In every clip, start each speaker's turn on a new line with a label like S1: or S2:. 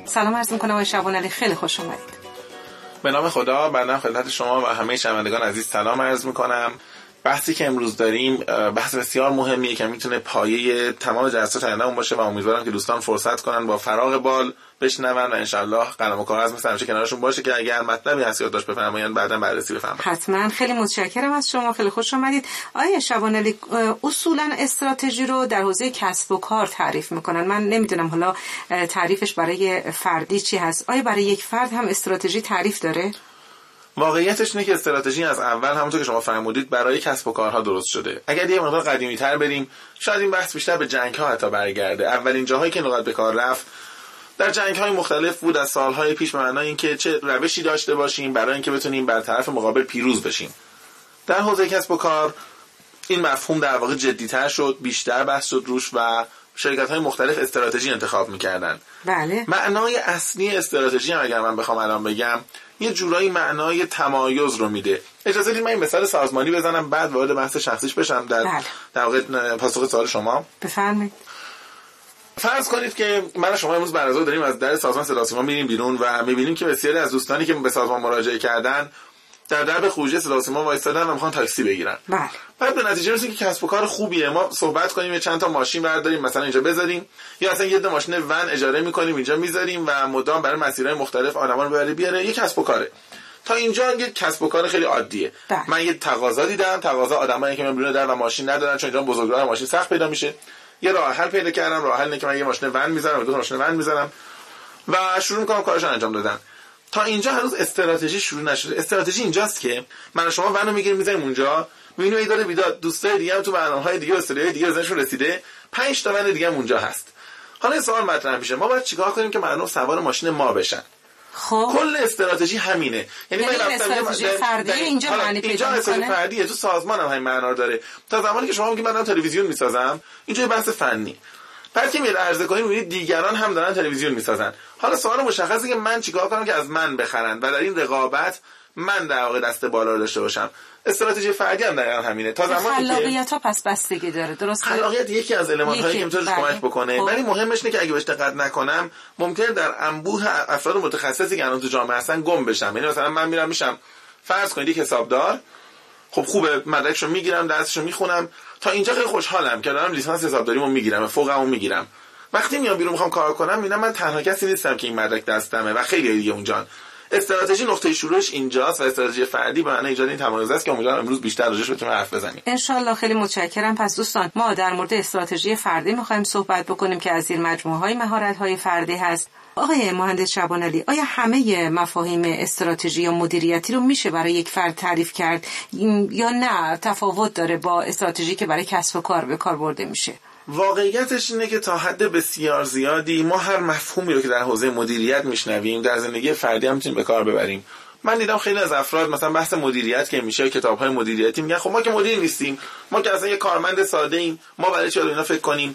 S1: سلام عرض می‌کنم آقای شعبانعلی، خیلی خوش اومدید.
S2: به نام خدا، بنده خدمت شما و همه شنوندگان عزیز سلام عرض می‌کنم. بحثی که امروز داریم بحث بسیار مهمیه که میتونه پایه تمام جلسات آیندهمون باشه و امیدوارم که دوستان فرصت کنن با فراغ بال بشنون و انشالله قلم و کاغذ مثل همیشه کنارشون باشه که اگر مطلبی هست یادداشت بفرمایید بعداً بررسی بفرمایید.
S1: حتما. خیلی متشکرم از شما، خیلی خوش اومدید. آقای شعبانعلی اصولا استراتژی رو در حوزه کسب و کار تعریف میکنن. من نمیدونم حالا تعریفش برای فردی چی هست. آیا برای یک فرد هم استراتژی تعریف داره؟
S2: واقعیتش اینه که استراتژی از اول همونطور که شما فرمودید برای کسب و کارها درست شده. اگر یه مقدار قدیمی‌تر بریم شاید این بحث بیشتر به جنگ‌ها حتی برگرده. اولین جاهایی که نقاط به کار رفت در جنگ‌های مختلف بود از سال‌های پیش، به معنای اینکه چه روشی داشته باشیم برای اینکه بتونیم بر طرف مقابل پیروز بشیم. در حوزه کسب و کار این مفهوم در واقع جدی‌تر شد، بیشتر بحث شد روش و شرکت‌های مختلف استراتژی انتخاب می‌کردن.
S1: بله.
S2: معنای اصلی استراتژی هم اگر من بخوام الان بگم یه جورایی معنای تمایز رو میده. اجازه بدید من این مثال سازمانی بزنم بعد وارد بحث شخصیش بشم در واقع پاسخ سوال شما.
S1: بفرمایید.
S2: فرض کنید که من و شما امروز بعد از ظهر داریم از در سازمان صدا و سیما میریم بیرون و میبینیم که بسیاری از دوستانی که به سازمان مراجعه کردن در درب خروجی صدا و سیما وایسادن و میخوان تاکسی بگیرن.
S1: بله.
S2: بعد به نتیجه میرسیم که کسب و کار خوبیه، ما صحبت کنیم یه چند تا ماشین برداریم مثلا اینجا بذاریم یا اصلا یه دو ماشین ون اجاره میکنیم اینجا میذاریم و مدام برای مسیرهای مختلف آدما رو ببره بیاره. یه کسب و کاره. تا اینجا یه کسب و کار خیلی عادیه. من یه تقاضا دیدم، تقاضا آدمایی که بیرون در و ماشین ندارن چون اینجا بزرگراه ماشین سخت پیدا میشه. یه راه حل پیدا کردم، راه حل اینه که من یه ماشین ون میذارم، دو تا ماشین ون میذارم و شروع میکنم کارش انجام دادن. تا اینجا هنوز استراتژی شروع نشده. استراتژی اینجاست که من و شما ونو میگیریم میذاریم اونجا، میبینیم ای داره بیداد دوستای دیگه هم تو برنامه‌های دیگه استراتژی دیگه ازشون رسیده، 5 تا ون دیگه هم اونجا هست. حالا این سوال مطرح میشه ما باید چیکار کنیم که مردم سوار ماشین ما بشن؟
S1: خب
S2: کل استراتژی همینه. یعنی من
S1: استراتژی فردی اینجا معنی پیدا
S2: میکنه. فردیه تو سازمانم همین معنا رو داره. تا زمانی که شما میگید من دارم تلویزیون میسازم اینجا بحث فنی. بعد که میاد عرضه کنیم میبینید دیگران هم دارن تلویزیون میسازن. حالا سوال مشخصه که من چیکار کنم که از من بخرن و در این رقابت من در واقع دست بالا رو داشته باشم. استراتژی فردی هم دقیقاً همینه. تا زمانی که
S1: خلاقیت‌ها پس بستگی داره. درسته؟
S2: خلاقیت یکی از المان‌هایی که میتونه کمک بکنه، ولی مهمش اینه که اگه بهش دقت نکنم ممکنه در انبوه افراد متخصصی که الان تو جامعه هستن گم بشم. یعنی مثلا من میرم میشم فرض کنید یک حسابدار، خب خوبه مدرکشو میگیرم درسشو میخونم تا اینجا خیلی خوشحالم که دارم لیسانس حسابداریمو میگیرم، فوقمو میگیرم. وقتی میام بیرون میخوام کار کنم میبینم من تنها کسی نیستم که این مدرک دستمه و خیلی دیگه اونجان. استراتژی نقطه شروعش اینجاست و استراتژی فردی به معنی ایجاد این تمایز است که امیدوارم امروز بیشتر راجعش بتونیم حرف بزنیم.
S1: ان شاءالله. خیلی متشکرم. پس دوستان ما در مورد استراتژی فردی می‌خوایم صحبت بکنیم که از زیر مجموعه‌های مهارت‌های فردی هست. آقای مهندس شعبانعلی، آیا همه مفاهیم استراتژی یا مدیریتی رو میشه برای یک فرد تعریف کرد یا نه تفاوت داره با استراتژی که برای کسب و کار به کار برده میشه؟
S2: واقعیتش اینه که تا حد بسیار زیادی ما هر مفهومی رو که در حوزه مدیریت میشنویم در زندگی فردی هم میتونیم به کار ببریم. من دیدم خیلی از افراد مثلا بحث مدیریت که میشه کتاب‌های مدیریتی میگن خب ما که مدیر نیستیم، ما که اصلا یه کارمند ساده ایم، ما برای چی اینا فکر کنیم؟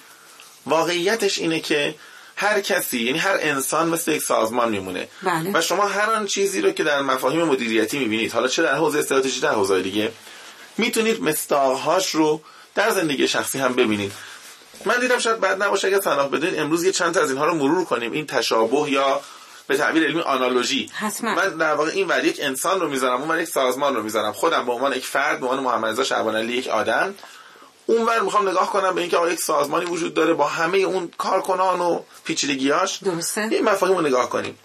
S2: واقعیتش اینه که هر کسی یعنی هر انسان مثل یک سازمان میمونه.
S1: بله.
S2: و شما هر آن چیزی رو که در مفاهیم مدیریتی میبینید حالا چه در حوزه استراتژی در حوزه دیگه میتونید مصداق‌هاش رو در زندگی شخصی هم ببینید. من دیدم شاید بد نباشه اگه طلاق بدین امروز یه چند تا از اینها رو مرور کنیم، این تشابه یا به تعبیر علمی آنالوژی. من در واقع این ور یک انسان رو میذارم اون ور یک سازمان رو میذارم، خودم به عنوان یک فرد به عنوان محمد رضا شعبانعلی یک آدم، اون ور میخوام نگاه کنم به اینکه آیا یک سازمانی وجود داره با همه اون کارکنان و پیچیدگیاش.
S1: درسته.
S2: این مفاهیم رو نگاه کنیم.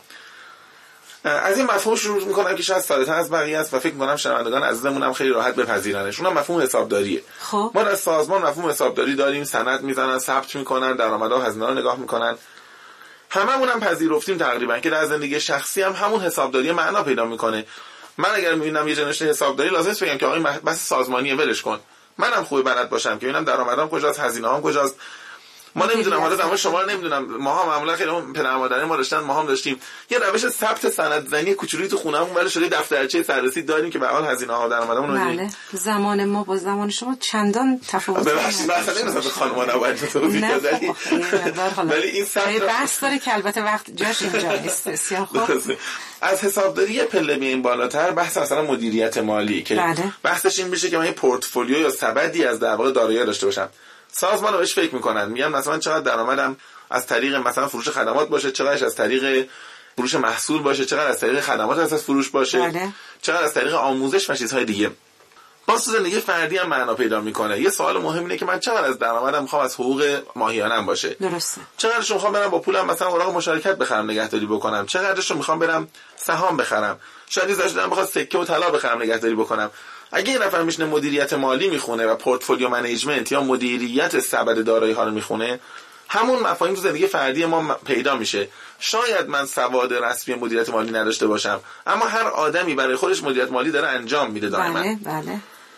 S2: از این مفهوم شروع میکنم که شاید ساده‌تر از بقیه است و فکر میکنم شنوندگان عزیزمون هم خیلی راحت بپذیرنش. اونم مفهوم حسابداریه.
S1: خب
S2: ما در سازمان مفهوم حسابداری داریم، سند میزنن، ثبت میکنن، درآمدها و هزینه‌ها رو نگاه میکنن. هممون هم پذیرفتیم تقریبا که در زندگی شخصی هم همون حسابداری معنا پیدا میکنه. من اگر میبینم یه جنبش حسابداری لازم است بگم که آقا بس سازمانیه ولش کن. منم خوب بلد باشم که ببینم درآمدام کجاست، هزینه‌هام کجاست. ما نمیدونم حالا زمان شما رو نمیدونم، ماها معمولا خیلی پدرمادرای ما داشتن، ما هم داشتیم یه روش ثبت سندزنی کوچولی تو خونهمون ولی شده دفترچه سررسید داریم که به حال هزینه‌ها و درآمدمون رو
S1: بله. زمان ما با زمان شما چندان تفاوت داره.
S2: ببخشید مثلا نمی‌دونم خانم‌ها نباید توضیح بدید ولی این ثبت
S1: بحث داره که البته وقت جاش اینجا نیست. بسیار خوب.
S2: از حسابداری پله میایم بالاتر بحث مثلا مدیریت مالی که بحثش این میشه که من یه پورتفولیو یا سبدی از در واقع دارایی داشته باشم. سازمان رو بهش فکر میکنن، میگن مثلا چقدر درآمدم از طریق مثلا فروش خدمات باشه، چقدرش از طریق فروش محصول باشه، چقدر از طریق خدمات اساس فروش باشه،
S1: بله.
S2: چقدر از طریق آموزش و چیزهای دیگه. باز تو زندگی فردی هم معنا پیدا میکنه. یه سوال مهم اینه که من چقدر از درآمدم میخوام از حقوق ماهیانم باشه.
S1: درسته.
S2: چقدرش میخوام برم با پولم مثلا اوراق مشارکت بخرم نگهداری بکنم، چقدرش میخوام برم سهام بخرم، شاید ازش دارم بخوام سکه و طلا بخرم نگهداری بکنم. اگه این نفر میشینه مدیریت مالی میخونه و پورتفولیو منیجمنت یا مدیریت سبد دارایی ها رو میخونه، همون مفاهیم تو زندگی فردی ما پیدا میشه. شاید من سواد رسمی مدیریت مالی نداشته باشم، اما هر آدمی برای خودش مدیریت مالی داره انجام میده دائما.
S1: بله.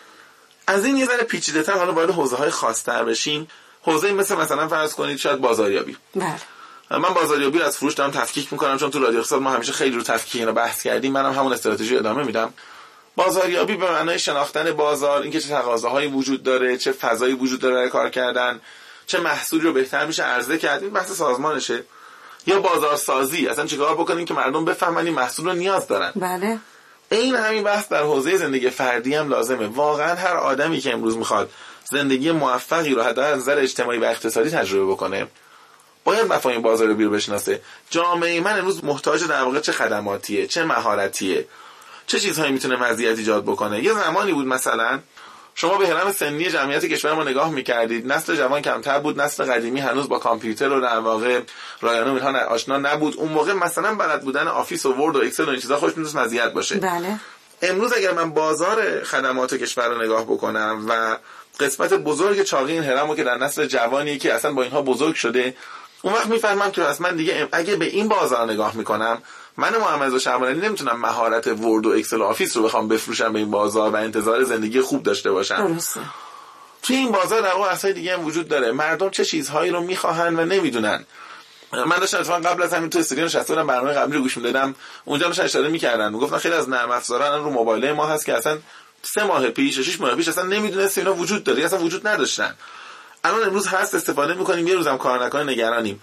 S2: از این یه ذره پیچیده‌تر حالا وارد حوزه‌های خاص‌تر بشیم. حوزه مثلا فرض کنید شاید بازاریابی.
S1: بله.
S2: من بازاریابی رو از فروش دارم تفکیک میکنم، چون تو رادیو اقتصاد ما همیشه خیلی رو تفکیک اینا بحث کردیم. منم همون استراتژی ادامه میدم. بازاریابی به معنای شناختن بازار، اینکه چه تقاضاهایی وجود داره، چه فضایی وجود داره برای کار کردن، چه محصولی رو بهتر میشه عرضه کرد، این بحث سازمانشه. یا بازارسازی، اصلا چیکار بکنیم که مردم بفهمن این محصول رو نیاز دارن.
S1: بله.
S2: این همین بحث در حوزه زندگی فردی هم لازمه. واقعا هر آدمی که امروز میخواد زندگی موفقی رو حداقل از نظر اجتماعی و اقتصادی تجربه بکنه، باید مفاهیم بازاریابی رو بشناسه. جامعه من امروز محتاج در واقع چه خدماتیه، چه مهارتیه، چه چیزهایی میتونه مزیت ایجاد بکنه. یه زمانی بود مثلا شما به هرم سنی جمعیت کشور ما نگاه میکردید، نسل جوان کمتر بود، نسل قدیمی هنوز با کامپیوتر و در واقع رایانه اینها آشنا نبود. اون موقع مثلا بلد بودن آفیس و ورد و اکسل و این چیزا خودش میتونه مزیت باشه.
S1: بله.
S2: امروز اگر من بازار خدمات کشور رو نگاه بکنم و قسمت بزرگ چاقی این هرمو که در نسل جوانی که اصلا با اینها بزرگ شده، اون وقت میفهمم که اصلا دیگه اگه به این بازار نگاه میکنم، من محمد شعبانی نمیتونم مهارت ورد و اکسل و آفیس رو بخوام بفروشم به این بازار و انتظار زندگی خوب داشته باشم.
S1: درسته.
S2: توی این بازار در واقع اصلا دیگه هم وجود داره. مردم چه چیزهایی رو میخواهن و نمیدونن. من داشتم اتفاقا قبل از همین تو استودیو نشستم برنامه قبلی رو گوش میدادم، اونجا داشتن اشاره میکردن، میگفتن خیلی از نرم افزارا رو موبایل ما هست که اصلا 3 ماه پیش 6 ماه پیش اصلا نمیدونست اینا وجود داره، اصلا وجود نداشتن. الان امروز هست، استفاده میکنیم، یه روزم کار نکنه نگرانیم.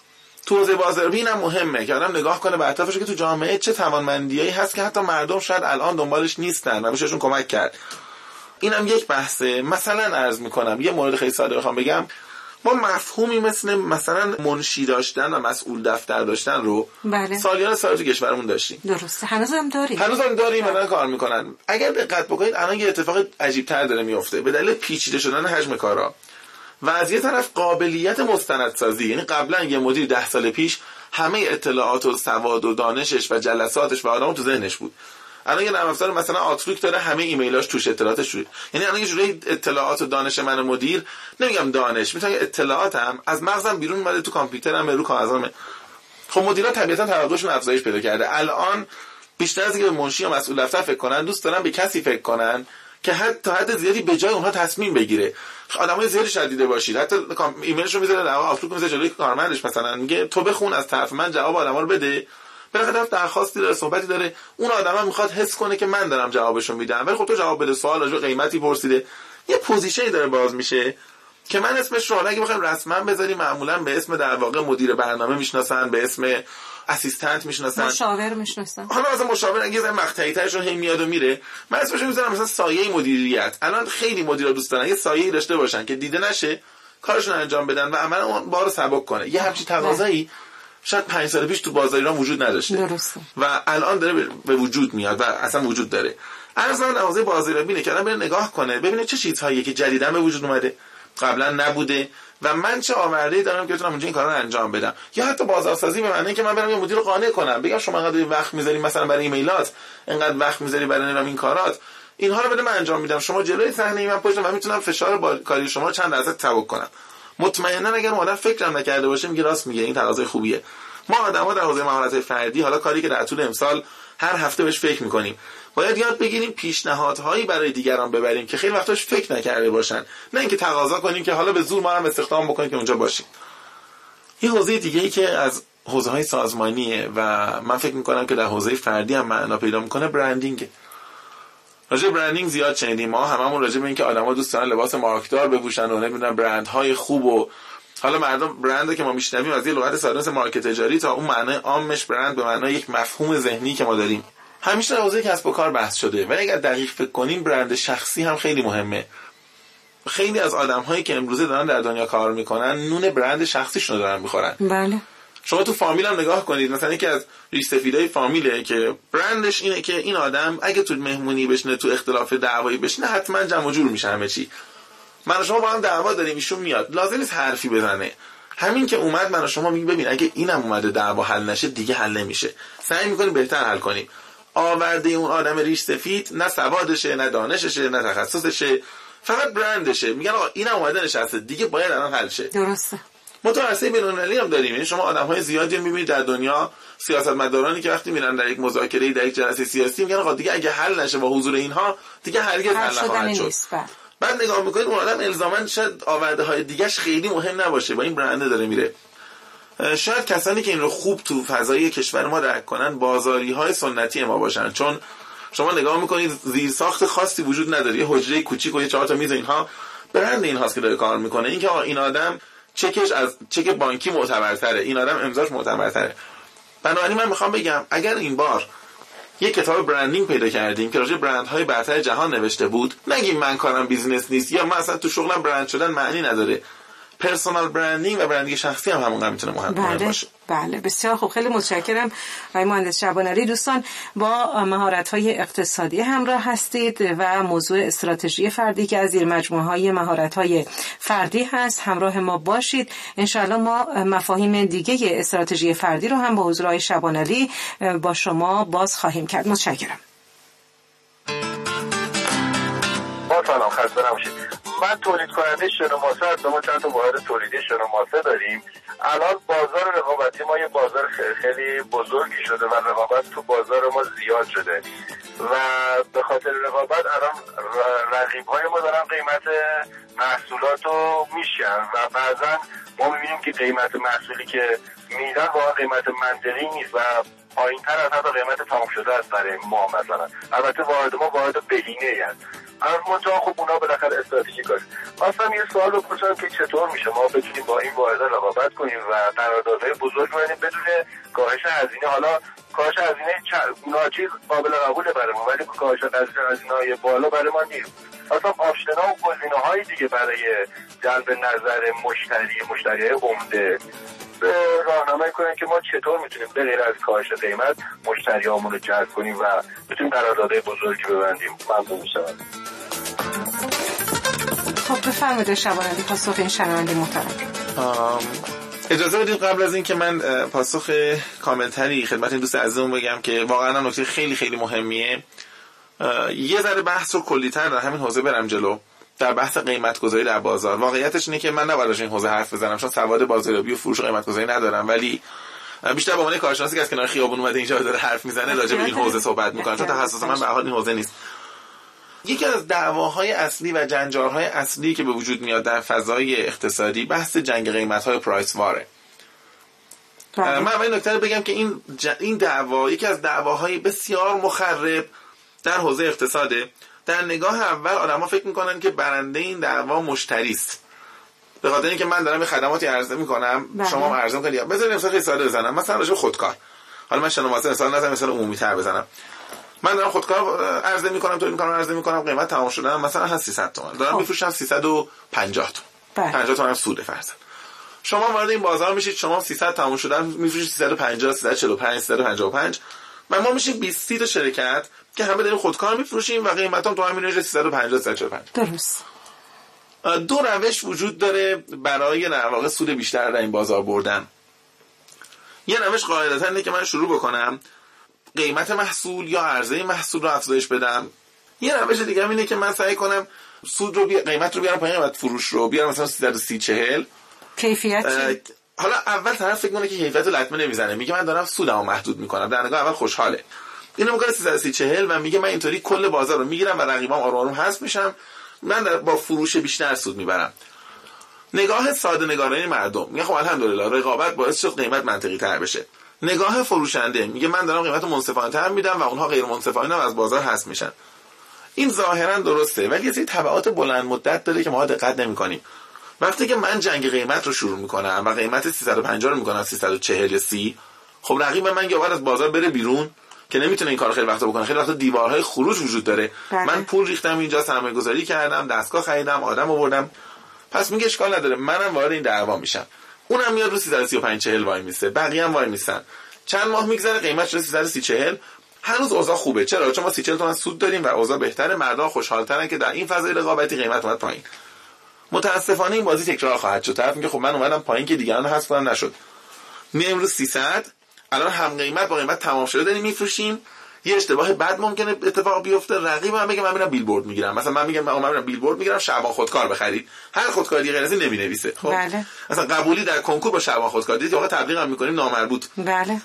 S2: تو حوزه بازاریابی اینم مهمه که آدم نگاه کنه به اطرافش که تو جامعه چه توانمندیایی هست که حتی مردم شاید الان دنبالش نیستن و بهشون کمک کرد. اینم یک بحثه. مثلا عرض میکنم یه مورد خیلی ساده بخوام بگم، ما مفهومی مثلا منشی داشتن و مسئول دفتر داشتن رو
S1: بله.
S2: سالیان سال تو کشورمون داشتیم.
S1: درسته. هنوزم داریم
S2: الان کار میکنن. اگر دقت بکنید الان یه اتفاق عجیب تر داره میفته به دلیل پیچیده شدن حجم کارا و از یه طرف قابلیت مستندسازی. یعنی قبلا یه مدیر 10 سال پیش همه اطلاعات و سواد و دانشش و جلساتش و آدمو تو ذهنش بود. الان یه نرم افزار مثلا آوتلوک داره، همه ایمیلاش توش، اطلاعاتش توش. یعنی الان یه جوری اطلاعات و دانش من مدیر، نمیگم دانش، میتونم اطلاعاتم از مغزم بیرون اومده تو کامپیوترم، رو کاغذام. خب مدیرا طبیعتا توقعشون افزایش پیدا کرده. الان بیشتر از اینکه به منشی یا مسئول دفتر فکر کنن، دوست دارن به کسی فکر کنن که تا حد زیادی به جای اونها تصمیم بگیره. آدمای زیادی شدیده باشید، حتی ایمیلش رو میذاره در آوتلوک میذاره جلوی کارمندش، مثلا میگه تو بخون از طرف من جواب آدما رو بده. بالاخره درخواستی داره، صحبتی داره، اون آدما میخواد حس کنه که من دارم جوابشو میدم، ولی خب تو جواب بده، سوال راجع به قیمتی پرسیده، یه پوزیشنی داره باز میشه که من اسمش رو اگه بخوایم رسما بذاریم معمولا به اسم در واقع مدیر برنامه میشناسن، به اسم اسیستنت میشناسن،
S1: مشاور میشناسن.
S2: حالا مثلا مشاور اگه زن مقطعی ترشون هی میاد و میره، من اسمش میذارم مثلا سایه مدیریت. الان خیلی مدیرا دوست دارن یه سایه‌ای داشته باشن که دیده نشه، کارشون انجام بدن و عملا اون بارو سبک کنه. یه همچین تقاضایی شاید 5 سال پیش تو بازار ایران وجود نداشته.
S1: درسته.
S2: و الان داره به وجود میاد و اصلا وجود داره. ارزان حوزه بازاریابی که بره نگاه کنه، ببینه چه چیزهایی که جدیداً به وجود اومده، قبلا نبوده و من چه آورده‌ای دارم که بتونم اونجا این کارا رو انجام بدم. یا حتی بازارسازی به معنی که من برم یه مدیر رو قانع کنم، بگم شما انقدر وقت می‌ذاری مثلا برای ایمیلات، انقدر وقت می‌ذاری برای این کارات، اینها رو بده من انجام میدم، شما جلوی صحنه من پشتم، من میتونم فشار کاری شما چند درصد سبک کنم. مطمئنا اگر آدم فکرم نکرده باشه میگه راست میگه، این تقاضای خوبیه. ما آدم‌ها در حوزه مهارت فردی، حالا کاری که در طول امسال هر هفته بهش فکر می‌کنیم، باید یاد بگیریم پیشنهادهایی برای دیگران ببریم که خیلی وقتاش فکر نکرده باشن، نه اینکه تقاضا کنیم که حالا به زور ما هم استخدام بکنیم که اونجا باشیم. یه حوزه دیگه‌ای که از حوزه‌های سازمانیه و من فکر می‌کنم که در حوزه فردی هم معنا پیدا می‌کنه، برندینگ. راجع برندینگ زیاد شنیدیم، ما هممون راجع به اینکه آدم‌ها دوست دارن لباس مارکدار بپوشن و نمی‌دونن برندهای خوب، و حالا مردم برند که ما میشنویم از یه لغت ساده مثل مارکت تجاری تا اون معنای عامش برند به معنای یک مفهوم ذهنی که ما داریم، همیشه در حوزه کسب و کار بحث شده. و اگر دقیق فکر کنیم برند شخصی هم خیلی مهمه. خیلی از آدم‌هایی که امروزه دارن در دنیا کار میکنن نون برند شخصیشون رو دارن میخورن.
S1: بله.
S2: شما تو فامیل هم نگاه کنید، مثلا یکی از ریش سفیدای فامیله که برندش اینه که این آدم اگه تو مهمونی بشینه، تو اختلاف دعوایی بشینه، حتما جمع و جور میشه همه چی. من و شما با هم دعوا داریم، ایشون میاد، لازم نیست حرفی بزنه. همین که اومد من و شما میگیم ببین اگه اینم اومده دعوا حل نشه دیگه حل نمیشه، سعی میکنیم بهتر حل کنیم. آورده اون آدم ریش سفید نه سوادشه، نه دانششه، نه تخصصشه، فقط برندشه. میگن آقا اینم اومده نشسته دیگه باید الان حل شه.
S1: درسته.
S2: متوسط بین‌المللی هم داریم. یعنی شما آدم‌های زیادی می‌بینید در دنیا، سیاستمدارانی که وقتی میرن در یک مذاکره، در یک جلسه سیاسی، میگن آقا دیگه اگه حل نشه با حضور اینها دیگه هرگز حل نخواهد شد. بعد نگاه می‌کنید اون آدم الزاماً شاید آورده‌های دیگه‌اش خیلی مهم نباشه، با این برنده داره میره. شاید کسانی که این رو خوب تو فضای کشور ما درک کنن بازاری‌های سنتی ما باشن، چون شما نگاه می‌کنید زیرساخت خاصی وجود نداره، یه حجره کوچیک و یه 4 تا میز، اینها برند اینهاست که داره کار می‌کنه. اینکه این آدم چکش از چک بانکی معتبرتره، این آدم امضاش معتبرتره. بنابراین من میخوام بگم اگر این بار یک کتاب برندینگ پیدا کردیم که راجع به برندهای برتر جهان نوشته بود، نگیم من کارم بیزینس نیست یا من اصلا تو شغلم برند شدن معنی نداره. پرسونال برندینگ و برندینگ شخصی هم همونقدر میتونه مهم باشه.
S1: بله بسیار خوب، خیلی متشکرم آقای مهندس شعبانعلی. دوستان با مهارت‌های اقتصادی همراه هستید و موضوع استراتژی فردی که از زیر مجموعه‌های مهارت‌های فردی هست همراه ما باشید. انشاءالله ما مفاهیم دیگه استراتژی فردی رو هم با حضور آقای شعبانعلی با شما باز خواهیم کرد. متشکرم.
S3: سلام، خسته نباشید. من تولید کننده شنوماسه هستم. ما چند تا واحد تولیدی شنوماسه داریم. الان بازار رقابتی ما یه بازار خیلی بزرگی شده و رقابت تو بازار ما زیاد شده و به خاطر رقابت الان رقیب‌های ما دارن قیمت محصولات رو میشن و بعضا ما میبینیم که قیمت محصولی که میدن واقعا قیمت منطقی نیست و پایین‌تر از حتی قیمت تمام شده است برای ما. مثلا البته واحد ما واحد بهینه‌ای است، اما منتها خب اونا بالاخره استراتژی کاری. مثلا یه سوال رو پرسیدم که چطور میشه ما بتونیم با این واحد رقابت کنیم و قراردادهای بزرگ ببندیم بدون کاهش هزینه. حالا کاهش هزینه ناچیز قابل قبوله برای ما، ولی کاهش هزینه‌های بالا برای ما نیست. اصلا آپشن‌ها و گزینه‌های دیگه برای جلب نظر مشتری عمده راهنمایی کنن که ما چطور میتونیم به غیر از کاهش قیمت مشتریامون رو جلب کنیم و بتونیم قراردادهای بزرگی ببندیم. ممنون میشم.
S1: خب بفرمایید شعبانعلی پاسخ این شنونده محترم.
S2: اجازه بدید قبل از این که من پاسخ کاملتری خدمت این دوست عزیزمون بگم که واقعا نکته خیلی خیلی مهمیه، یه ذره بحث رو کلی‌تر در همین حوزه برم جلو. در بحث قیمت گذاری در بازار واقعیتش اینه که من نباید راجع این حوزه حرف بزنم چون سواد بازاریابی و فروش و قیمت گذاری ندارم، ولی بیشتر به عنوان کارشناسی که از کنار خیابون اومده اینجا داره حرف میزنه راجع به این حوزه صحبت میکنه، چون تخصص من به هر حال این حوزه نیست. یکی از دعواهای اصلی و جنجال‌های اصلی که به وجود میاد در فضای اقتصادی بحث جنگ قیمت‌های پرایس واره. من این نکته رو بگم که این دعوا یکی از دعواهای بسیار مخرب در حوزه اقتصاده. در نگاه اول آدم‌ها فکر می‌کنن که برنده این دعوا مشتری است. به خاطر اینکه من دارم خدماتی عرضه می‌کنم، شما هم عرضه می‌کنید. بذارید مثلا خیلی ساده بزنم، مثلا راجع به خودکار. حالا من شنوماسه مثلا نظر مثلا عمومی‌تر بزنم. من دارم خودکار عرضه می‌کنم، تولید می‌کنم، عرضه می‌کنم، قیمت تمام شدن مثلا هست 300 تومان. دارم می‌فروشم 350 تومان. 50 تومان سود فرض. شما وارد این بازار میشید، شما 300 تمام شدن می‌فروشید 350، 345، 355 و ما میشیم 20 تا شرکت که همه داریم خودکار می‌فروشیم و قیمتام تو همین رنج 350 345.
S1: درست.
S2: دو روش وجود داره برای در واقع سود بیشتر در این بازار بردن. یه روش قاعدتاً اینه که من شروع بکنم قیمت محصول یا عرضه محصول رو افزایش بدم. یه روش دیگه اینه که من سعی کنم سود رو قیمت رو بیارم پایین، قیمت فروش رو بیارم مثلا 330 40.
S1: کیفیت
S2: حالا اول طرف فکر کنه که کیفیت رو لطمه نمیزنه، میگه من دارم سودمو محدود میکنم. در نگاه اول خوشحاله، اینو میگه 330 40 و میگه من اینطوری کل بازار رو میگیرم و رقیبام آروم آروم حذف میشم، من با فروش بیشتر سود میبرم. نگاه ساده نگارانه مردم میگه خب الحمدلله رقابت باعث شد قیمت منطقی تر بشه. نگاه فروشنده میگه من دارم قیمت منصفانه تر میدم و اونها غیر منصفانه از بازار حذف میشن. این ظاهرا درسته ولی یه سری تبعات بلند مدت داره که ما دقت نمی‌کنیم. وقتی که من جنگ قیمت رو شروع میکنم و قیمت 350 رو میکنم 340 یا 30، خب رقیب من یا باید از بازار بره بیرون که نمیتونه این کارو خیلی وقتا بکنه. خیلی وقتا دیوارهای خروج وجود داره. من پول ریختم اینجا، سرمایه‌گذاری کردم، دستگاه خریدم، آدم آوردم، پس میگه اشکال نداره منم وارد این دعوا میشم. اونم میاد رو 335 40 وای میسته، بقیه هم وای میستن. چند ماه میگذره قیمتش رو 330 40، هنوز اوضاع خوبه. چرا؟ چون ما 30 تومن سود داریم و اوضاع بهتره، مردم خوشحال‌ترن که در این فضای رقابتی قیمت اومد پایین. متاسفانه این بازی تکرار خواهد شد. طرف میگه خب من اومدم پایین که دیگران رو حذف کنم، نشد. میایم رو 300، الان هم قیمت با قیمت تمام شده داریم میفروشیم. یه اشتباه بد ممکنه اتفاق بیفته، رقیبم بگه من میرم بیلبورد میگیرم، مثلا من میگم من میرم بیلبورد میگیرم، شعبان خودکار بخرید. هر خودکاری غیر از این نمی‌نویسه. خب
S1: بله.
S2: مثلا قبولی در کنکور با شعبان خودکار دیدید واقعا تبلیغ هم می‌کنیم نامربوط.
S1: بله.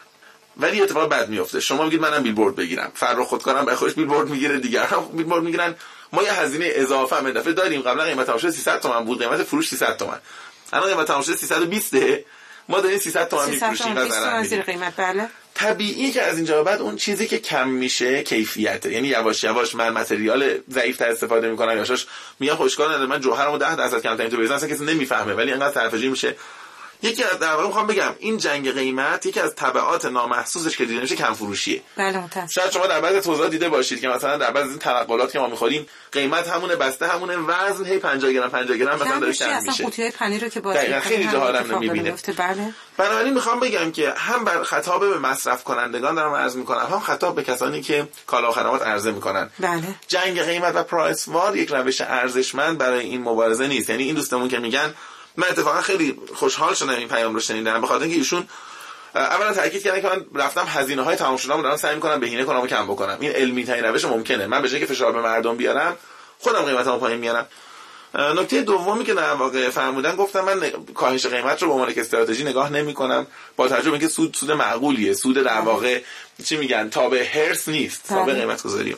S2: ولی اتفاق بد میفته. شما میگید منم بیلبورد بگیرم، فرخ خودکارم به خودش بیلبورد میگیره، دیگران بیلبورد میگیرن. ما یه هزینه اضافه هم دفعه داریم. قبلا قیمت تماشا 300 تومن بود، قیمت فروش 300 تومن. الان قیمت تماشا 320 ما داریم 300 تومن میفروشیم و ضرر می‌کنیم.
S1: قیمت بله.
S2: طبیعیه که از اینجا به بعد اون چیزی که کم میشه کیفیته. یعنی یواش یواش من متریال ضعیف‌تر استفاده میکنم، یاشاش میگم خوشکار نداره من جوهرمو 10% کمتر تو بزنم، اصلا کسی نمیفهمه ولی انقدر طرفجی میشه. یکی از در واقع میخوام بگم این جنگ قیمت یکی از تبعات نامحسوسش که دیده میشه کم فروشیه.
S1: بله متأسفم.
S2: شاید شما در بعضی توضیحات دیده باشید که مثلا در بعضی از این تنقلات که ما میخوریم قیمت همونه، بسته همونه، وزن هی 50 گرم 50 گرم مثلا داره کم میشه.
S1: اصلا قوطی‌های پنیر رو که باز
S2: خیلی جاها آدم نمیبینه.
S1: بله.
S2: بنابراین میخوام بگم که هم بر خطاب به مصرف کنندگان دارم عرض میکنم، هم خطاب به کسانی که کالا و خدمات عرضه میکنن.
S1: بله.
S2: جنگ قیمت و پرایس وار یک روش ارزشمند برای این مبارزه نیست. یعنی این دوستمون که میگن، من اتفاقا خیلی خوشحال شدم این پیام رو شنیدم، به خاطر اینکه ایشون اولا تاکید کردن که من رفتم هزینه‌های تمام شده‌مو دارم سعی می‌کنم بهینه کنم و کم بکنم. این علمی ترین روش ممکنه. من به جای که فشار به مردم بیارم خودم قیمتامو پایین میارم. نکته دومی که در واقع فرمودن، گفتم من کاهش قیمت رو به عنوان یک استراتژی نگاه نمی‌کنم، با توجه به اینکه سود معقولیه، سود در واقع چی میگن تابع هرس نیست، تابع قیمت گذاری.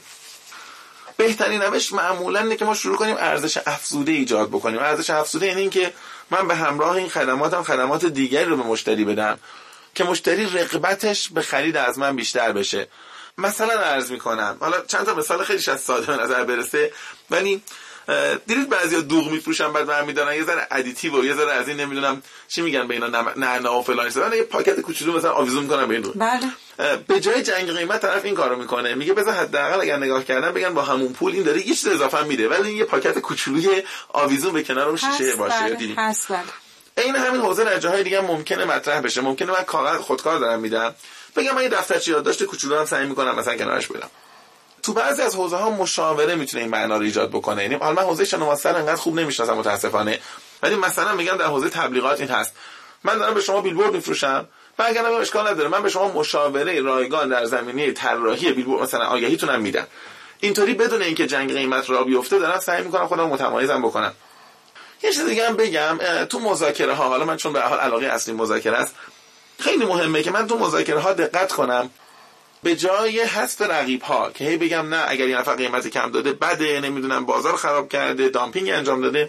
S2: بهترین روش معمولا اینه که ما شروع کنیم ارزش افزوده ایجاد بکنیم. ارزش افزوده یعنی اینکه من به همراه این خدماتم خدمات دیگری رو به مشتری بدم که مشتری رغبتش به خرید از من بیشتر بشه. مثلا عرض میکنم، حالا چند تا مثال خیلی ساده به نظر برسه، ولی دیدید بعضیا دوغ میفروشن بعد برمی‌دارن یه ذره ادیتیو و یه ذره از این نمیدونم چی میگن به اینا نعنا و فلان چیزا، یه پاکت کوچولو مثلا آویزون میکنن به این رو.
S1: بله.
S2: به جای جنگ قیمت طرف این کارو میکنه، میگه بذار حداقل اگر نگاه کردن بگن با همون پول این داره یه چیز اضافه میده، ولی این یه پاکت کوچولوی آویزون به کنار اون شیشه باشه. دیدید این همین حوزه در جاهای دیگه ممکنه مطرح بشه. ممکنه من کاغذ خودکار دارم میدم، بگم من یه دفترچه یادداشت کوچولو هم سعی میکنم مثلا کنارش بدم. تو بعضی از حوزه ها مشاوره میتونه این معنا رو ایجاد بکنه. یعنی حالا من حوزه شناسایی رو انقدر خوب نمیشناسم متاسفانه، ولی مثلا میگم در حوزه تبلیغات این هست، من دارم به شما بیلبورد میفروشم، برگردم اشکال نداره من به شما مشاوره رایگان در زمینه طراحی بیلبورد مثلا آگهیتونم میدم. اینطوری بدون اینکه جنگ قیمت را بیفته دارم سعی میکنم خودم متمایزم بکنم. یه چیز دیگه هم بگم، تو مذاکره ها، حالا من چون به هر حال علاقه اصلی مذاکره است، خیلی مهمه که من تو مذاکره ها دقت کنم به جای حذف رقیب ها که هی بگم نه اگر این نفر قیمت کم داده بده، نمیدونم بازار خراب کرده، دامپینگ انجام داده،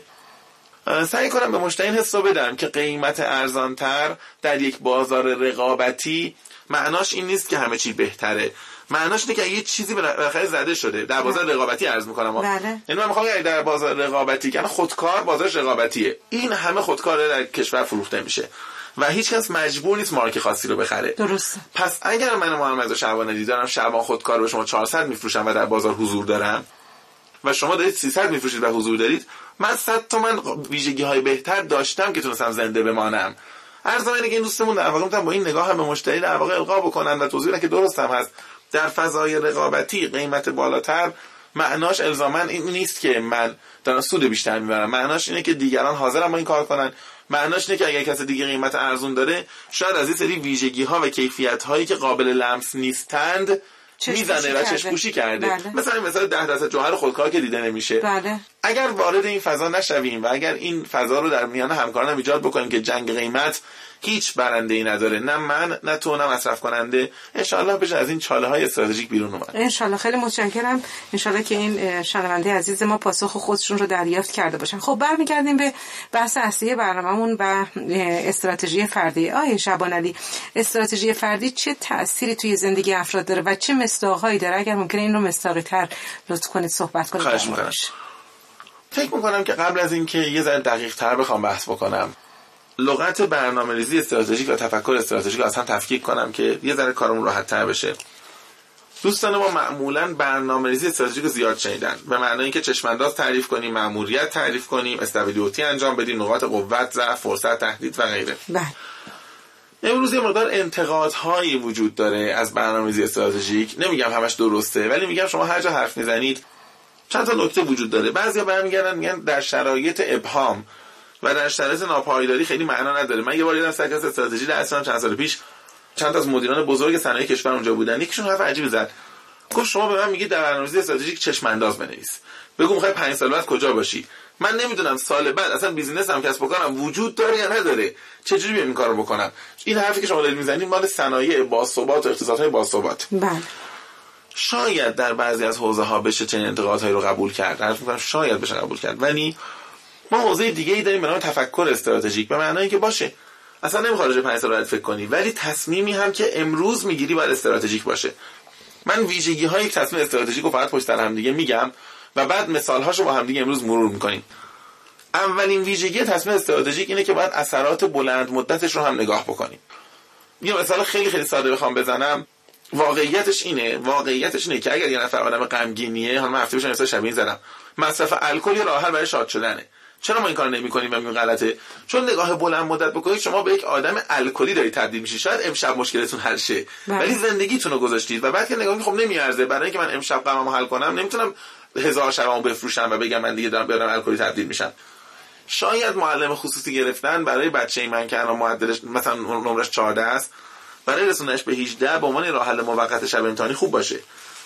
S2: سعی کنم به مشتری این حس رو بدم که قیمت ارزانتر در یک بازار رقابتی معناش این نیست که همه چی بهتره. معناش اینه که یه چیزی بالاخره زده شده در بازار رقابتی عرض می‌کنم. یعنی من می‌خوام در بازار رقابتی که خودکار بازارش رقابتیه، این همه خودکار در کشور فروخته میشه و هیچ کس مجبور نیست مارک خاصی رو بخره.
S1: درسته.
S2: پس اگر من محمد شعبانی دارم شعبان خودکار به شما 400 میفروشم و در بازار حضور دارم و شما دارید 300 میفروشید و حضور دارید، من 100 تومن ویژگی‌های بهتر داشتم که تونستم زنده بمانم. عرض اینه که این دوستمون در واقع با این نگاه هم به مشتری در واقع القا بکنن و توضیح بدن که درست هم هست. در فضای رقابتی قیمت بالاتر معناش الزاماً این نیست که من دارم سود بیشتر میبرم، معناش اینه که دیگران حاضرن با این کار کنن، معناش اینه که اگر کسی دیگه قیمت ارزون داره شاید از این سری ویژگی‌ها و کیفیت‌هایی که قابل لمس نیستند میزنه و چشم‌پوشی کرده. بله. مثلا 10% جوهر خودکار که دیده نمیشه.
S1: بله.
S2: اگر وارد این فضا نشویم و اگر این فضا رو در میان همکاران ایجاد بکنیم که جنگ قیمت هیچ برنده‌ای نداره، نه من نه تو نه مصرف کننده، انشالله بشه از این چاله‌های استراتژیک بیرون اومد. انشالله.
S1: خیلی متشکرم. انشالله که این شنونده عزیز ما پاسخ خودشون رو دریافت کرده باشن. خب برمیگردیم به بحث اصلی برنامه‌مون و استراتژی فردی. آقای شعبانعلی، استراتژی فردی چه تأثیری توی زندگی افراد داره و چه مصداق‌هایی داره؟ اگر ممکنه این رو مستقی‌تر لطف کنید صحبت کنید.
S2: خواهش می‌کنم. فکر می‌کنم که قبل از اینکه یه ذره دقیق‌تر بخوام بحث بکنم، لغت برنامه‌ریزی استراتژیک و تفکر استراتژیک رو اصلا تفکیک کنم که یه ذره کارمون راحت‌تر بشه. دوستان ما معمولا برنامه‌ریزی استراتژیک زیاد شنیدن، به معنای اینکه چشم‌انداز تعریف کنیم، مأموریت تعریف کنیم، استابیلیتی انجام بدیم، نقاط قوت، ضعف، فرصت، تهدید و غیره.
S1: بله.
S2: امروز یه مقدار انتقادهایی وجود داره از برنامه‌ریزی استراتژیک. نمیگم همش درسته، ولی میگم شما هر جا حرف میزنید چند تا نکته وجود داره. بعضیا برمیگردن میگن در شرایط ابهام و در شرایط ناپایداری خیلی معنا نداره. من یه بار دیدم سرکلاس استراتژی درسم چند سال پیش، چند تا از مدیران بزرگ صنایع کشور اونجا بودن. یکیشون حرف عجیبی زد. گفت شما به من میگید در برنامه‌ریزی استراتژیک چشم انداز بنویس. بگو میخوای 5 سال بعد کجا باشی. من نمیدونم سال بعد اصلا بیزینسم کسب و کارم وجود داره یا نداره. چجوری بیام این کارو بکنم؟ این حرفی که شما دارید میزنید مال صنایع باثبات و اقتصادهای باثبات.
S1: بله.
S2: شاید در بعضی از حوزه‌ها بشه چنین انتقادهایی رو قبول کرد. حرف می‌کنم شاید بشه قبول کرد. ولی ما حوزه دیگه‌ای داریم به نام تفکر استراتژیک، به معنای اینکه باشه اصلا نمی‌خواد راجع به 5 سال بعد فکر کنی، ولی تصمیمی هم که امروز میگیری باید استراتژیک باشه. من ویژگی‌های یک تصمیم استراتژیک رو فقط پشت سر هم دیگه میگم و بعد مثال‌هاشو با هم دیگه امروز مرور می‌کنیم. اولین ویژگی تصمیم استراتژیک اینه که باید اثرات بلند مدتش رو هم نگاه بکنیم. یه مثال خیلی خیلی ساده بخوام بزنم، واقعیتش اینه که اگر یه نفر آدم غمگینیه، حالا من هفته پیش مثلا شبیه زدم، مصرف الکل یه راه حل برای شاد شدنه. چرا ما این کارو نمی‌کنیم و میگیم غلطه؟ چون نگاه بلند مدت بکنید شما به یک آدم الکلی دارید تبدیل میشید. شاید امشب مشکلتون حل شه، ولی زندگیتون رو گذاشتید و بعد که نگاه می‌کنید خب نمیارزه. برای اینکه من امشب غممو حل کنم نمیتونم 1000 شبمو بفروشم و بگم من دیگه دارم به آدم الکلی تبدیل میشم. شاید معلم خصوصی گرفتن برای بچه من که الان معدلش مثلا نمرش 14 است، برای رسوندنش به 18 به عنوان راه حل موقت شب امتحانی خوب باشه.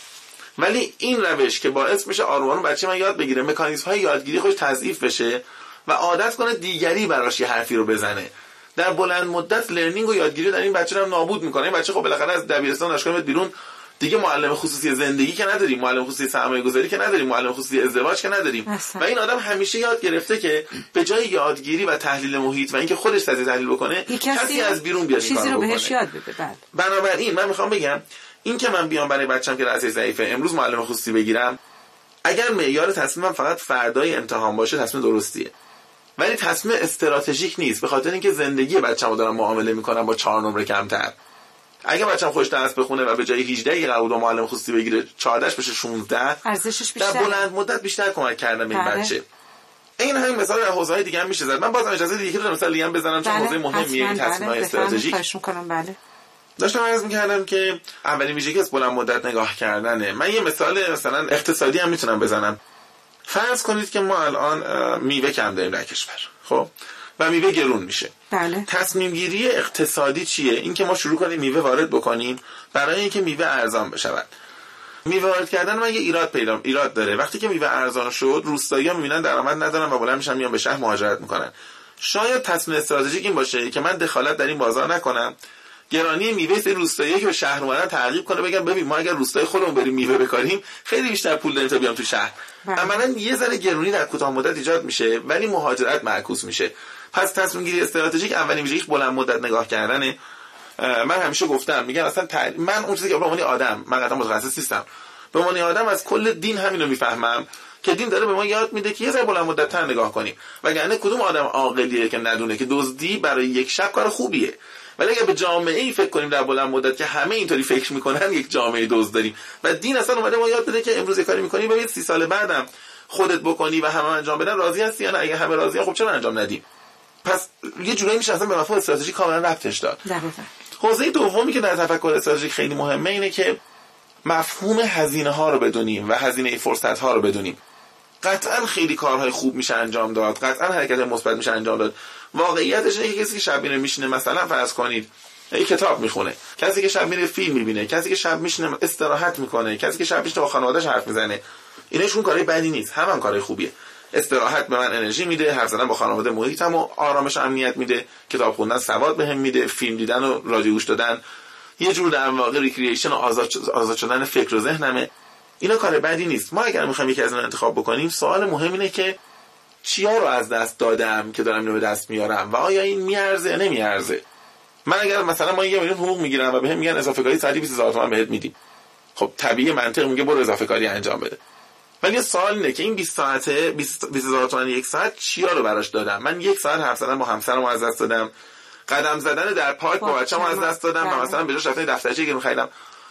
S2: ولی این روش که باعث میشه آروم بچه من یاد بگیره، مکانیزم‌های یادگیری خودش تضعیف بشه و عادت کنه دیگری براش یه حرفی رو بزنه، در بلند مدت لرنینگ و یادگیری در این بچه رو نابود میکنه. این بچه خب بالاخره از دبیرستان دانشگاه میاد بیرون، دیگه معلم خصوصی زندگی که نداریم، معلم خصوصی سرمایه گذاری که نداریم، معلم خصوصی ازدواج که نداریم و این آدم همیشه یاد گرفته که به جای یادگیری و تحلیل محیط و اینکه خودش تحلیل بکنه کسی از بیرون بیاد این کارو بکنه.
S1: بهش یاد بده.
S2: بنابراین من میخوام بگم این که من بیام برای بچه‌م که رأسش ضعیفه امروز معلم خصوصی بگیرم، اگر معیار تصمیمم فقط فردای امتحان باشه تصمیم درستیه، ولی تصمیم استراتژیک نیست، به خاطر اینکه زندگی بچه‌مو دارم معامله میکنم با 4 نمره کمتر. اگه بچه‌م خوش درس بخونه و به جای 18 قبول معلم خصوصی بگیره 14 بشه 16،
S1: ارزشش بیشتره.
S2: در بلند مدت بیشتر کمک کردم به این بچه. این همین مثال در حوزه‌های دیگه هم میشه زد. من بازم اجازه دیگه رو مثال دیگه هم بزنم چون حوزه مهمیه تصمیم‌های استراتژیک.
S1: بله.
S2: داشتم عرض می‌کردم که اولین ویژگی از بلند مدت نگاه کردنه. من یه مثال مثلا اقتصادی هم میتونم بزنم. فرض کنید که ما الان میوه کم داریم در کشور، خب، و میوه گرون میشه.
S1: بله.
S2: تصمیم گیری اقتصادی چیه؟ این که ما شروع کنیم میوه وارد بکنیم برای اینکه میوه ارزان بشه. میوه وارد کردن من یه ایراد داره. وقتی که میوه ارزان شد، روستایی‌ها میبینن درآمد ندارن و بلند میشن میان به شهر مهاجرت میکنن. شاید تصمیم استراتژیک این باشه که من دخالت در این بازار نکنم، گرانی میوه سری روستایی‌ها که به شهر اومدن تعقیب کنه، بگم ببین ما اگر روستای خودمون بریم میوه بکاریم خیلی بیشتر پول داریم تا بیام تو شهر. عملاً یه ذره گرونی در کوتاه مدت ایجاد میشه ولی مهاجرت معکوس میشه. پس تصمیم گیری استراتژیک اولین ویژگیش بلند مدت نگاه کردنه. من همیشه گفتم میگم اصلا من اون چیزی که به عنوان آدم، من قطعا متخصص نیستم، به عنوان آدم از کل دین همین رو میفهمم که دین داره به ما یاد میده که یه ذره بلند مدت‌تر نگاه کنیم. وگرنه کدوم آدم عاقلیه که ندونه که دزدی برای یک شب کار خوبیه، ولی اگه به جامعه‌ای فکر کنیم در بلند مدت که همه اینطوری فکر میکنن یک جامعه دزد داریم. و دین اصلا اومده ما یاد بده که امروز یه کاری میکنی ببین 30 سال بعدم خودت بکنی و همه انجام بدن راضی هستی یا نه؟ اگه همه راضیان خب چرا انجام ندیم؟ پس یه جورایی میشه اصلا به مفهوم استراتژی کاملا ربطش داد. حوزه دومی که در تفکر استراتژیک خیلی مهمه اینه که مفهوم هزینه ها رو بدونیم و هزینه فرصت ها رو بدونیم. قطعا خیلی کارهای خوب میشه انجام داد، قطعا حرکت مثبت میشه انجام داد. واقعیتش اینه که کسی که شب میشینه مثلا فرض کنید یک کتاب میخونه، کسی که شب میره فیلم میبینه، کسی که شب میشینه استراحت میکنه، کسی که شب میشینه با خانواده‌اش حرف میزنه، ایناشون کارهای بدی نیست، هم کارهای خوبیه. استراحت به من انرژی میده، حرف زدن با خانواده محیطم و آرامش و امنیت میده، کتاب خوندن سواد بهم میده، فیلم دیدن و رادیو گوش دادن یه جور در واقع ریکرییشن و آزاد شدن فکر و ذهنمه. اینا کار بدی نیست. ما اگر میخوایم یکی از اینا انتخاب بکنیم، سوال مهم اینه که چیا رو از دست دادم که دارم اینو به دست میارم و آیا این میارزه یا نمیارزه. من اگر مثلا ما 1 میلیون حقوق میگیرم و بهم میگن اضافه کاری ساعتی 20000 تومان بهت میدیم، خب طبیعی منطق میگه برو اضافه کاری انجام بده. ولی سوال اینه که این 20 ساعته 20000 تومان یک ساعت چیا رو براش دادم؟ من 1 ساعت حرف زدن با همسرم از دست دادم، قدم زدن در پارک با بچه‌م از دست دادم و مثلا به جاش رفتن دفترچه‌ای که می‌خریدم.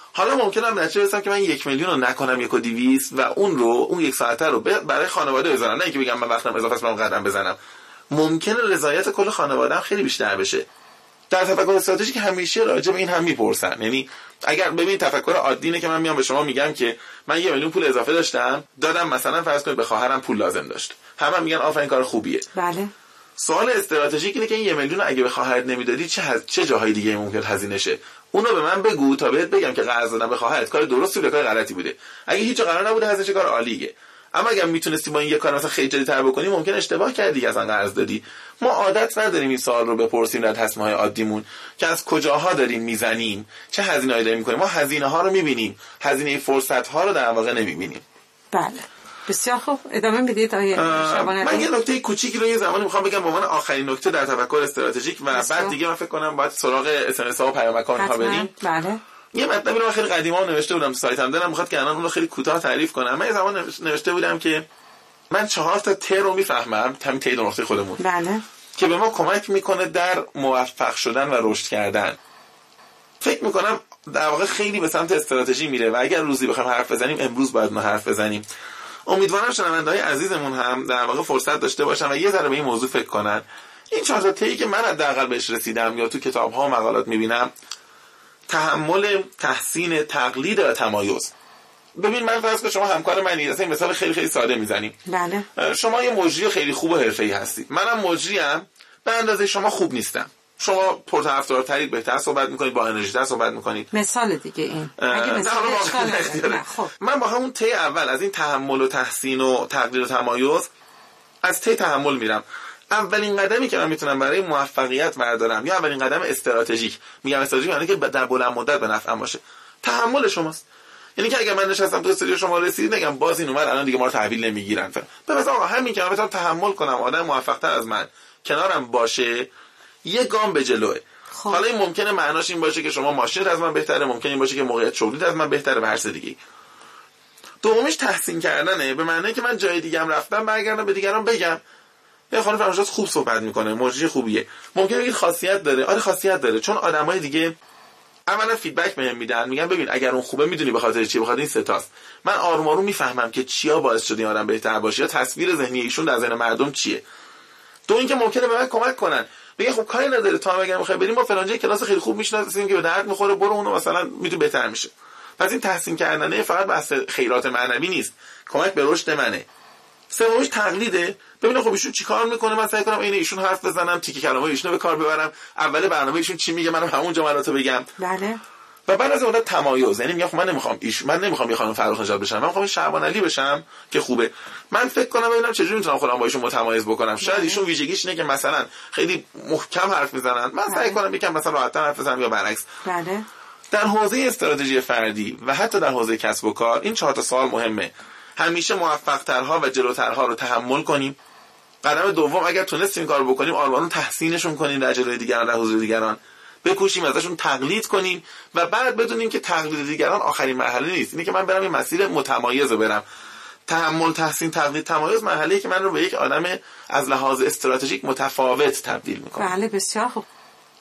S2: حالا ممکنه نتیجه برسم که من 1 میلیون رو نکنم 1,200,000 و اون 1 ساعته رو برای خانواده بذارم، نه اینکه بگم من وقتم اضافه است برام قدم بزنم. ممکنه رضایت کل خانواده‌ام خیلی بیشتر بشه. در تفکر استراتژیک همیشه راجع به این هم میپرسن. یعنی اگر ببین تفکر عادی اینه که من میام به شما میگم که من 1 میلیون پول اضافه دادم مثلا فرض کنید به خواهرم پول لازم داشت، همه میگن آفرین کار خوبیه.
S1: بله.
S2: سوال استراتژیک اینه که این 1 میلیون اگه به خواهرت نمیدادی چه جاهای دیگه ممکن هزینه شه؟ اونو به من بگو تا بهت بگم که قرض دادن به خواهرت کار درستی بوده کار غلطی بوده. اگه هیچ قرار نبوده هزینه کار عالیه. اما اگر میتونستی با این یه کار مثلا خیلی جدی‌تر بکنی ممکن اشتباه کردی اصلا قرض دادی. ما عادت نداریم این سوال رو بپرسیم در تصمیم‌های عادیمون که از کجاها داریم میزنیم، چه هزینه‌ای داریم می‌کنیم. ما هزینه‌ها رو می‌بینیم، هزینه فرصت‌ها رو در واقع نمی‌بینیم.
S1: بله. بسیار خوب، ادامه بدید آقای شبانعلی.
S2: من یه نکته کوچیکی رو یه زمانی می‌خوام بگم به عنوان آخرین نکته در تفکر استراتژیک و بعد دیگه من فکر کنم باید سراغ اس‌ام‌اس‌ها و پیامک‌ها اونها بریم.
S1: بله.
S2: یه مطلبی رو خیلی قدیما نوشته بودم تو سایتم، دلم می‌خواد که الان اون رو خیلی کوتاه تعریف کنم. من یه زمان نوشته بودم که من 4 تا ت رو میفهمم، همین ت نقطه خودمون.
S1: بله.
S2: که به ما کمک میکنه در موفق شدن و رشد کردن. فکر میکنم در واقع خیلی به سمت استراتژی میره و اگر روزی بخوایم حرف بزنیم امروز باید ما حرف بزنیم. امیدوارم شنونده‌های عزیزمون هم در واقع فرصت داشته باشن و یه ذره به این موضوع فکر کنن. این 4 تا تی که من حداقل بهش رسیدم یا تو کتاب‌ها و مقالات میبینم: تحمل، تحسین، تقلید و تمایز. ببین من فرض کنم شما همکار منی، مثلا مثال خیلی خیلی ساده میزنیم.
S1: بله.
S2: شما یه مجری خیلی خوب و حرفه‌ای هستید. منم مجریم به اندازه شما خوب نیستم. شما پرطرفدارترید، بهتر صحبت میکنید، با انرژی‌تر صحبت میکنید.
S1: مثال دیگه این. اگه مثال
S2: خب من با همون تی اول از این تحمل و تحسین و تقلید و تمایز از تی تحمل میرم. اولین قدمی که من میتونم برای موفقیت بردارم یا اولین قدم استراتژیک، میگم استراتژیک یعنی که در بلند مدت به نفعم باشه، تحمل شماست. یعنی که اگر من نشستم تو استودیو شما رسید نگم باز این اومد الان دیگه ما رو تحویل نمیگیرن. ببین آقا همین که من بتونم تحمل کنم آدم موفق‌تر از من کنارم باشه یه گام به جلوه. حالا این ممکنه معناش این باشه که شما ماشینت از من بهتره، ممکنه این باشه که موقعیت شغلیت از من بهتره و هر چیز دیگه. دومیش تحسین کردنه، به معنی که من جای دیگه هم رفتم برگردم به دیگران بگم یه خانم فرمانشناس خوب صحبت میکنه، مجری خوبیه. ممکنه بگید خاصیت داره. آره خاصیت داره، چون آدمای دیگه اولا فیدبک بهم میدن، میگن ببین اگر اون خوبه میدونی به خاطر چی، به خاطر این سه تاست. من آروم آروم میفهمم که چیا باعث شده این آدم بهتر باشه یا تصویر ذهنی ایشون در ذهن مردم چیه. دو اینکه ممکنه به من کمک کنن، میگه خب کاری نداره تا اگر میخوای بریم ما فلان جای کلاس خیلی خوب میشناسیم که به درد میخوره، برو اونو مثلا میتونه بهتر میشه. پس این تحسین کردنه فقط بحث خیرات معنوی نیست، کمک به رشد منه. سومیش تقلیده. ببینم خب ایشون چیکار میکنه، من سعی کنم عین ایشون حرف بزنم، تیکه کلمه‌های ایشونو به کار ببرم، اول برنامه ایشون چی میگه منم همون جملاتو بگم.
S1: بله.
S2: و بعد از اون تمایز، یعنی میگم خب من نمیخوام یه خانم فرخ نژاد بشم، من میخوام شعبانعلی بشم که خوبه. من فکر کنم ببینم چجوری میتونم خودم با ایشون متمایز بکنم. شاید ایشون ویژگیش اینه که مثلا خیلی محکم حرف میزنن، من سعی کنم یکم مثلا راحت‌تر حرف بزنم یا برعکس.
S1: بله.
S2: در حوزه استراتژی فردی و حتی در حوزه کسب و کار این 4 تا سوال مهمه. همیشه موفق‌ترها و جلوترها رو تحمل کنیم. قدم دوم اگر تونستیم کارو بکنیم آروم تحسینشون کنیم در جلوی دیگران، در حضور دیگران بکوشیم ازشون تقلید کنیم و بعد بدونیم که تقلید دیگران آخرین مرحله نیست. اینه که من برم این مسیر متمایز رو برم. تحمل، تحسین، تقلید، تمایز مرحله‌ای که من رو به یک آدم از لحاظ استراتژیک متفاوت تبدیل می‌کنه.
S1: بله بسیار خوب.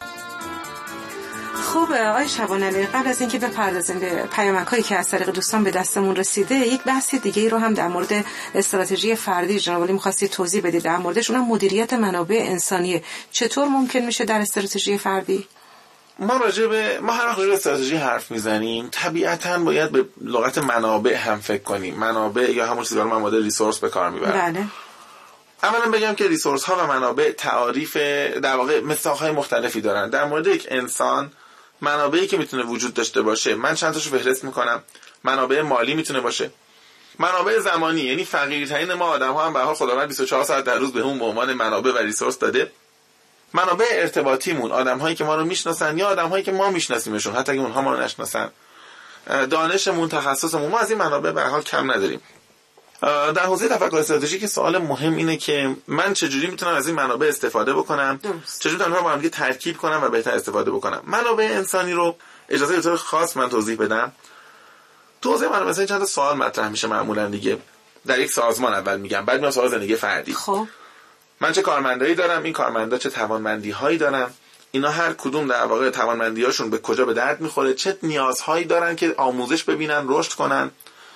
S1: خب آقای شبانعلی، قبل از اینکه بپردازیم به پیامک‌هایی که از طریق دوستان به دستمون رسیده، یک بحث دیگه رو هم در مورد استراتژی فردی جناب عالی می‌خواستی توضیح بدید در موردش، اونم مدیریت منابع انسانی. چطور ممکن میشه در استراتژی فردی؟
S2: ما هر وقت راجع به استراتژی حرف میزنیم طبیعتاً باید به لغت منابع هم فکر کنیم. منابع یا همون چیزی رو من مدل ریسورس به کار میبرم.
S1: بله.
S2: اولا بگم که ریسورس ها و منابع تعاریف در واقع مساحهای مختلفی دارن. در مورد یک انسان منابعی که میتونه وجود داشته باشه من چند تاشو فهرست میکنم. منابع مالی میتونه باشه، منابع زمانی، یعنی فقیرترین ما آدم‌ها هم به هر حال خداوند 24 ساعت در روز بهمون به عنوان منابع و ریسورس داده. منابع ارتباطیمون، آدم‌هایی که ما رو میشناسن یا آدم‌هایی که ما میشناسیمشون حتی اگه اونها ما رو نشناسن. دانشمون، تخصصمون، ما از این منابع به هر حال کم نداریم. در حوزه تفکر استراتژیک سوال مهم اینه که من چجوری میتونم از این منابع استفاده بکنم، چجوری میتونم با هم دیگه ترکیب کنم و بهتر استفاده بکنم. منابع انسانی رو اجازه به طور خاص من توضیح بدم. تو حوزه منابع انسانی چند تا سوال مطرح میشه معمولا دیگه در یک سازمان. اول میگم، بعد میام سوال زندگی فردی.
S1: خب
S2: من چه کارمندایی دارم، این کارمندا چه توانمندی‌هایی دارن اینا هر کدوم در واقع توانمندیاشون به کجا به درد میخوره، چه نیازهایی دارن که آموزش ببینن، رشد کنن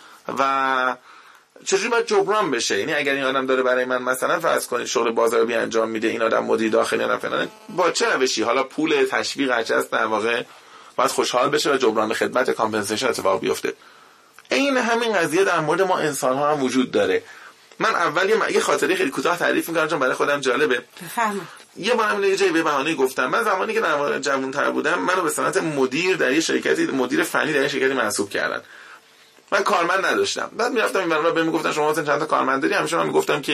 S2: و چجوری باید جبران بشه. یعنی اگر این آدم داره برای من مثلا فرض کنید شغل بازاریابی انجام میده، این آدم مدیر داخلی یا فلان، با چه روشی، حالا پول، تشویق، هرچی هست، در واقع باید خوشحال بشه و جبران خدمت، کامپنسیشن اتفاق بیفته. این همین قضیه در مورد ما انسان ها هم وجود داره. من اول یه خاطره خیلی کوتاه تعریف می‌کنم چون برای خودم جالبه.
S1: بفرمایید.
S2: یه بارم یه جایی به بهانه گفتم، من زمانی که در واقع جوان‌تر بودم منو به سمت مدیر در یه شرکتی، مدیر فنی در یه شرکتی منصوب کردن. من کارمند نداشتم. بعد میرفتم این برنامه بهم میگفتن شما مثلا چند تا کارمند داری؟ همیشه من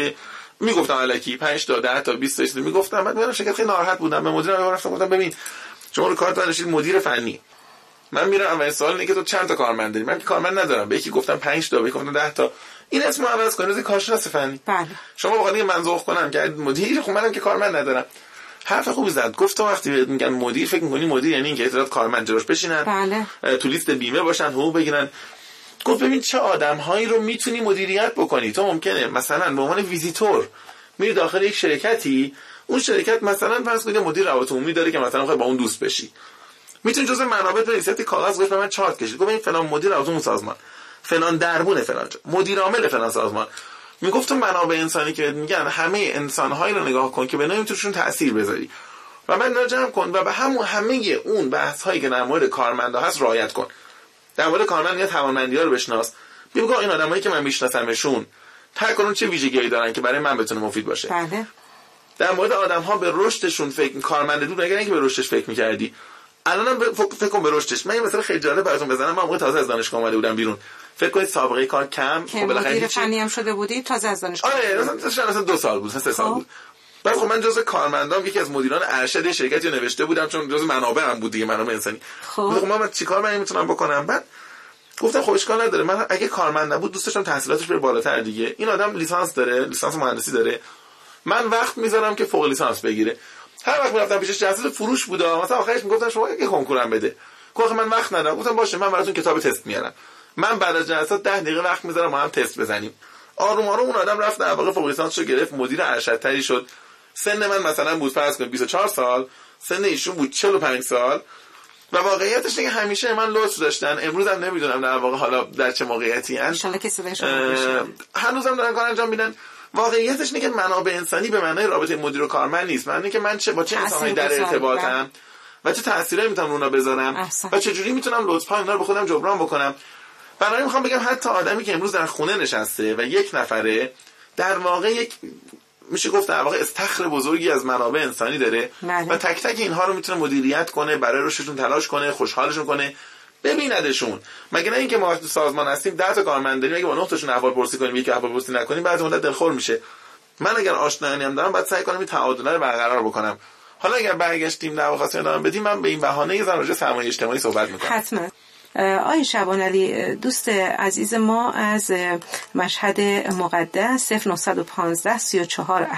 S2: میگفتم الکی 5 تا 10 تا 20 تا چیزی میگفتم. بعد میرم شرکت خیلی ناراحت بودم، به مدیرم رفتم گفتم ببین شما رو کارت داشتید مدیر فنی، من میرم اولین سوال اینه که تو چند تا کارمند داری؟ من که کارمند ندارم. به یکی گفتم 5 تا، به یکی گفتم 10 تا. این اسمو عوض کنید از کارشناس فنی.
S1: بله.
S2: شما واقعا من ذوق کنم که مدیر، خب منم که کارمند ندارم. حرف خوبی زد. گفت تو وقتی میگن مدیر فکر می‌کنی مدیر یعنی اینکه اطلاعات کارمند جلوش بشینن،
S1: بله.
S2: تو لیست بیمه باشن، حقوق بگیرن. گفت ببین چه آدم‌هایی رو میتونی مدیریت بکنی. تو ممکنه مثلا به عنوان ویزیتور میری داخل یک شرکتی، اون شرکت مثلا فرض کنید مدیر روابط عمومی داره که مثلا می‌خوای با اون دوست بشی، میتونی جزء منابع بنویسی، کاغذ گفت من چارت کشید، گفت این فلان مدیر روابط عمومی سازمان، فلان دربون فلان مدیر عامل فلان سازمان. میگفت منابع انسانی که میگن همه انسان‌هایی رو نگاه کن که به نوعی توشون تأثیر بذاری و من جمع کن و به همه اون بحث‌هایی که در مورد کارمندا هست رعایت کن. در مورد کارمند یا توانمندی‌ها رو بشناس. میگم این آدمایی که من میشناسمشون تا کنون چه ویژگی‌هایی دارن که برای من بتونه مفید باشه.
S1: بله.
S2: در مورد آدم‌ها به رشدشون فکر، کارمند دو نگران که به رشدش فکر می‌کردی. الانم فکر کنم به رشدش. من مثلا خیلی جالب براتون بزنم. من موقع تازه از دانشگاه اومده بودم بیرون. فکر کنید سابقه کار کم،
S1: خب بالاخره مدیر فنی هم شده بودی تازه از دانشگاه.
S2: آره مثلا 2 سال بود، 3 سال بود. بعد خب من جزء کارمندام یکی از مدیران ارشد شرکتی نوشته بودم چون جزء منابع هم بود دیگه، منابع انسانی. خب من چیکار من میتونم بکنم؟ بعد گفتم خب اشکال نداره، من اگه کارمند نبود دوست داشتم تحصیلاتش بره بالاتر دیگه. این آدم لیسانس داره، لیسانس مهندسی داره، من وقت میذارم که فوق لیسانس بگیره. هر وقت میرفتم پیشش جلسه فروش بود، مثلا آخرش میگفتن شما یه کنکورم بده. گفتم من وقت ندارم. گفتم باشه من براتون کتاب تست میارم. من بعد از جلسات 10 دقیقه وقت میذارم ما هم تست بزنیم. آروم آروم اون آدم رفت در واقع فوق لیسانسشو گرفت، مدیر ارشدتری شد. سن من مثلا بود فرض کنید 24 سال، سن ایشون بود 45 سال. و واقعیتش اینه که همیشه من لطف داشتن. امروز هم نمیدونم در واقع حالا در چه موقعیتی ان ان
S1: شاءالله که صداشون بشه.
S2: هنوزم دارن کار انجام میدن. واقعیتش اینه که منابع انسانی به معنای رابطه مدیر و کارمند نیست. معنی که من با چه انسانی در ارتباطم و چه تأثیری میتونم اونا بذارم و چه جوری میتونم لطفا اینا رو به خودم جبران بکنم. برای میخوام بگم حتی آدمی که امروز در خونه نشسته و یک نفره، در واقع یک میشه گفت در واقع استخر بزرگی از منابع انسانی داره و تک تک اینها رو میتونه مدیریت کنه، برای رشدشون تلاش کنه، خوشحالشون کنه، ببیندشون. مگه نه اینکه ما تو سازمان هستیم 10 تا کارمند داریم، اگه با 9 تاشون احوالپرسی کنیم یکی احوالپرسی نکنیم بعد مدت دلخور میشه. من اگر آشنایی هم دارم باید سعی کنم این تعادل رو برقرار بکنم. حالا اگر برگشتیم در واقع ادامه بدیم، من به این بهانه یه ذره راجع سرمایه اجتماعی صحبت میکنم.
S1: حتما. آقای شعبانعلی، دوست عزیز ما از مشهد مقدس 0915 34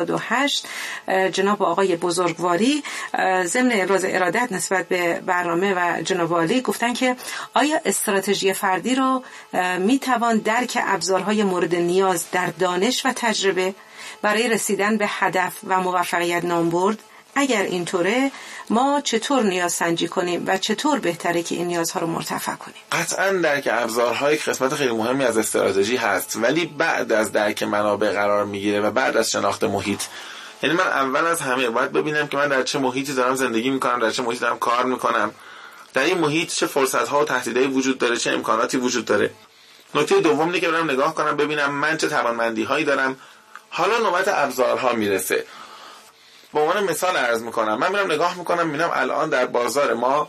S1: 78 جناب آقای بزرگواری ضمن ابراز ارادت نسبت به برنامه و جناب عالی گفتن که آیا استراتژی فردی رو میتوان درک ابزارهای مورد نیاز در دانش و تجربه برای رسیدن به هدف و موفقیت نام برد؟ اگر اینطوره ما چطور نیاز سنجی کنیم و چطور بهتره که این نیازها رو مرتفع کنیم؟
S2: قطعاً درک ابزارهای قسمت خیلی مهمی از استراتژی هست، ولی بعد از درک منابع قرار میگیره و بعد از شناخت محیط. یعنی من اول از همه باید ببینم که من در چه محیطی دارم زندگی میکنم، در چه محیطی دارم کار میکنم، در این محیط چه فرصت‌ها و تهدیدایی وجود داره، چه امکاناتی وجود داره. نکته دوم اینه که برم نگاه کنم ببینم من چه توانمندی‌هایی دارم. حالا نوبت ابزارها میرسه. به عنوان مثال عرض میکنم، من میرم نگاه میکنم میبینم الان در بازار ما،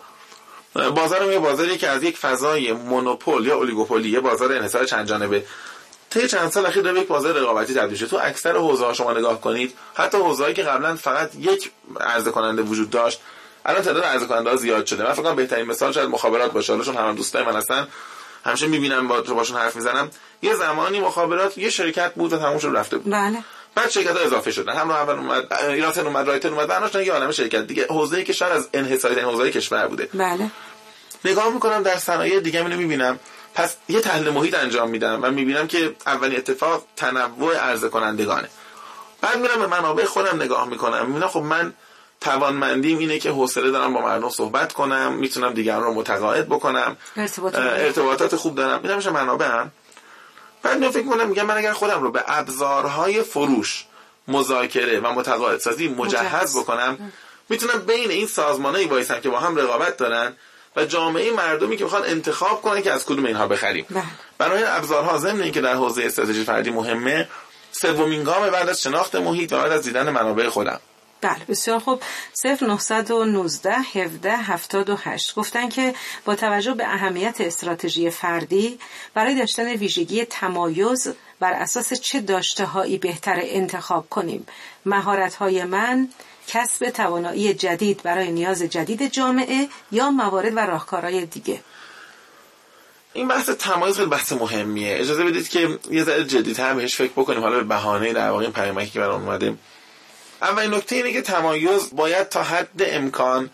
S2: یه بازاری که از یک فضای مونوپول یا اولیگوپولی، یه بازار انحصار چند جانبه، طی چند سال اخیر به یک بازار رقابتی تبدیل شده. تو اکثر حوزه‌ها شما نگاه کنید، حتی حوزه‌ای که قبلا فقط یک عرضه کننده وجود داشت، الان تعداد عرضه کننده‌ها زیاد شده. من فکر کنم بهترین مثال شاید مخابرات باشه، حالشون هم دوستای من هستن، همیشه میبینم باشون حرف میزنم. یه زمانی مخابرات یه شرکت بود و تموم شد رفته بود.
S1: بله.
S2: بعد شرکت‌ها اضافه شدن، هم اول اومد ایراتن، اومد رایتن، اومد بناشتن یه عالمه شرکت دیگه. حوزه‌ای که شاید از انحصاری حوزه‌ای کشور بوده.
S1: بله.
S2: نگاه میکنم در صنایع دیگه اینو میبینم، پس یه تحلیل محیط انجام میدم و میبینم که اولین اتفاق تنوع عرضه کنندگانه. بعد میرم به منابع خودم نگاه میکنم، میبینم خب من توانمندیم اینه که حوصله دارم با مردم صحبت کنم، میتونم دیگران رو متقاعد بکنم، ارتباطات خوب دارم. اینا میشه منابعم. بعد من فکر می‌کنم میگم من اگر خودم رو به ابزارهای فروش، مذاکره و متقاعد سازی مجهز بکنم، میتونم بین این سازمانایی وایسم که با هم رقابت دارن و جامعه مردمی که میخوان انتخاب کنن که از کدوم اینها بخریم. برای ابزارها ضمن اینکه در حوزه استراتژی فردی مهمه، سومین گام بعد از شناخت محیط و بعد از دیدن منابع خودم.
S1: بله بسیار خوب. 0919 17 78 گفتن که با توجه به اهمیت استراتژی فردی برای داشتن ویژگی تمایز بر اساس چه داشته‌هایی بهتر انتخاب کنیم؟ مهارت‌های من، کسب توانایی جدید برای نیاز جدید جامعه یا موارد و راهکارهای دیگه؟
S2: این بحث تمایز خیلی بحث مهمیه. اجازه بدید که یه ذره جدی‌تر بهش فکر بکنیم، حالا به بهانه در واقع این پیامکی که برام اومده. اولین نکته اینه که تمایز باید تا حد امکان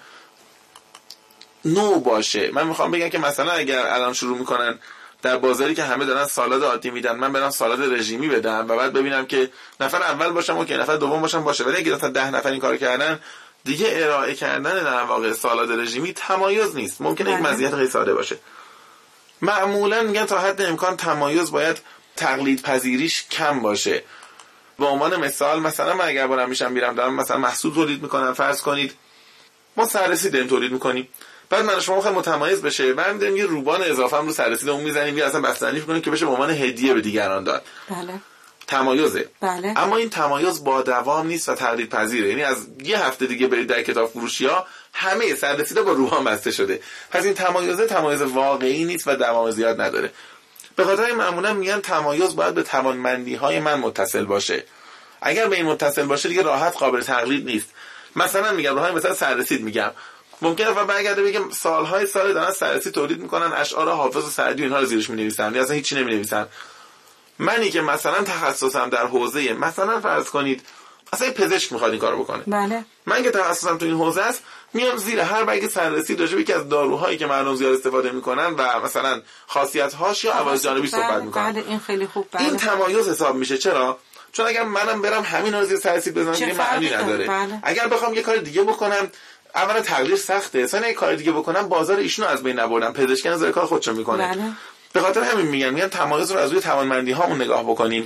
S2: نوع باشه. من میخوام بگم که مثلا اگر الان شروع میکنن در بازاری که همه دارن سالاد عادی میدن، من برام سالاد رژیمی بدم و بعد ببینم که نفر اول باشم و که نفر دوم باشم باشه، ولی اگه مثلا 10 نفر این کارو کردن، دیگه ارائه کردن در واقع سالاد رژیمی تمایز نیست. ممکنه یک مزیت خیلی ساده باشه. معمولا میگن تا حد امکان تمایز باید تقلید پذیریش کم باشه. به عنوان مثال مثلا من اگر بارم میرم دارم مثلا محصول تولید میکنم، فرض کنید ما سررسید داریم تولید میکنیم، بعد من شما خیلی متمایز بشه، بعد داریم یه روبان اضافه هم رو سررسیدمون میزنیم یا اصلا بستنی میکنیم که بشه به عنوان هدیه به دیگران داد.
S1: بله.
S2: تمایزه.
S1: بله.
S2: اما این تمایز با دوام نیست و تقلید پذیره. یعنی از یه هفته دیگه برید در کتاب فروشی‌ها همه سررسیدا با روبان بسته شده. پس این تمایز واقعی نیست و دوام زیاد نداره. به خاطر این معمولا میگن تمایز باید به توانمندی‌های من متصل باشه. اگر به این متصل باشه دیگه راحت قابل تقلید نیست. مثلا میگم راهی مثلا سررسید میگم، ممکنه مثلا برگرده بگم سالهای سال دارن سررسید تولید میکنن، اشعار حافظ و سعدی و اینها رو زیرش مینویسن یا اصلا هیچی نمینویسن. منی که مثلا تخصصم در حوزه مثلا فرض کنید اصلا پزشک میخواد این کارو بکنه،
S1: بله،
S2: من که تخصصم تو این حوزه است، میام زیر هر برگ سررسید راجع به یکی از داروهایی که مردم زیاد استفاده میکنن و مثلا خاصیت‌هاش یا عوارض جانبی صحبت میکنن.
S1: بله این خیلی خوب. بله.
S2: این تمایز حساب میشه. چرا؟ چون اگر منم برم همین رو زیر سررسید بزنم دیگه معنی نداره.
S1: بله.
S2: اگر بخوام یه کار دیگه بکنم، اولا تغییر سخته، ثانیا یه کار دیگه بکنم بازار ایشونو از بین نبردم، پزشکن از کار خودشون میکنه.
S1: بله.
S2: به خاطر همین میگن تمایز رو از روی توانمندی هامون نگاه بکنیم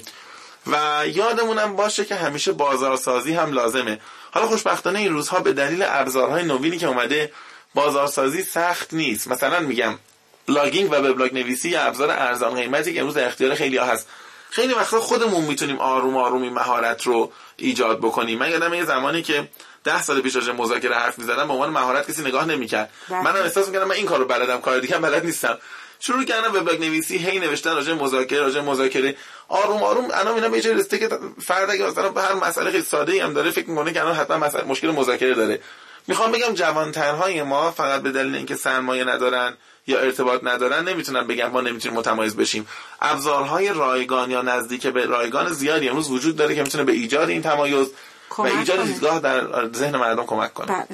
S2: و یادمونم باشه که همیشه بازارسازی هم لازمه. حالا خوشبختانه این روزها به دلیل ابزارهای نوینی که اومده بازارسازی سخت نیست. مثلا میگم لاگینگ و وبلاگ نویسی یا ابزار ارزان قیمتی که امروز در اختیار خیلی‌ها هست، خیلی وقتا خودمون میتونیم آروم آروم این مهارت رو ایجاد بکنیم. من یادم یه زمانی که 10 سال پیش راجع مذاکره حرف می‌زدم، به عنوان مهارت کسی نگاه نمی‌کرد. منم احساس می‌کردم من این کارو بلدم، کار دیگه بلد نیستم. شروع کردم وبلاگ نویسی، هی نوشتن راجع مذاکره آروم آروم. الان اینا به جای رسته که فرد اگه مثلا به هر مسئله خیلی ساده‌ای هم داره فکر می‌کنه که الان حتما مشکل مذاکره داره. میخوام بگم جوان‌ترهای ما فقط به دلیل اینکه سرمایه ندارن یا ارتباط ندارن نمیتونن بگم ما نمیتونیم متمایز بشیم. ابزارهای رایگان یا نزدیک به رایگان زیادی امروز وجود داره که میتونه به ایجاد این تمایز و ایجاد دیدگاه در ذهن مردم کمک کنه.
S1: بله.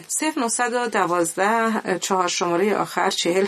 S1: 0912 4 شماره آخر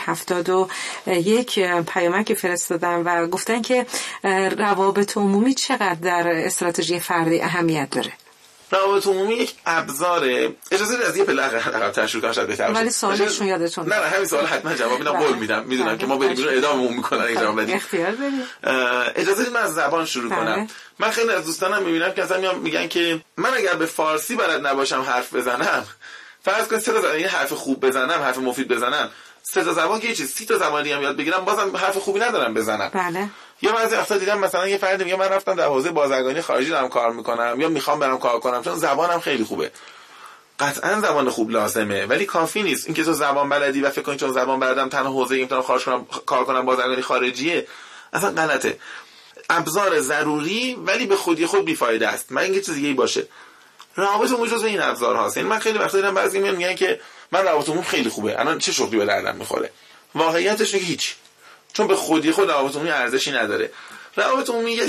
S1: 4071 پیامک فرستادن و گفتن که روابط عمومی چقدر در استراتژی فردی اهمیت داره.
S2: روابط عمومی یک ابزاره. اجازه بدید از یه پله عقب‌تر شروع کنم شاید بهتر باشه.
S1: ولی سوالشون یادتون
S2: نه همین سوال حتما جواب میدم، قول میدم. میدونم که ما بریم بیرون ادامه‌مون میکنن این جواب بدیم.
S1: اختیار بدید.
S2: اجازه بدید من از زبان شروع کنم. من خیلی از دوستانم میبینم که اصلا میگن که من اگر به فارسی بلد نباشم حرف بزنم، فرض کن 3 تا یه حرف خوب بزنم، حرف مفید بزنم، 3 تا زبان که چیز 30 تا زبان دیگه هم یاد بگیرم، بازم حرف خوبی ندارم بزنم.
S1: بله.
S2: یا بعضی وقتا دیدم مثلا یه فرد میگه من رفتم در حوزه بازرگانی خارجی دارم کار میکنم یا میخوام برم کار کنم چون زبانم خیلی خوبه. قطعا زبان خوب لازمه ولی کافی نیست. اینکه تو زبان بلدی و فکر کنی چون زبان بلدم تنها حوزه میتونم کار کنم بازرگانی خارجیه، اصلا غلطه. ابزار ضروری ولی به خودی خود بیفایده است. من اینکه چیز دیگه‌ای باشه. روابط عمومی جزو این ابزار هاست. یعنی من خیلی وقتا دیدم بعضی میگن که من روابط عمومی خیلی خوبه، الان چه شغلی به دردم میخوره. واقعیتش اینه که هیچ، چون به خودی خود روابط عمومی ارزشی نداره. روابط عمومی یه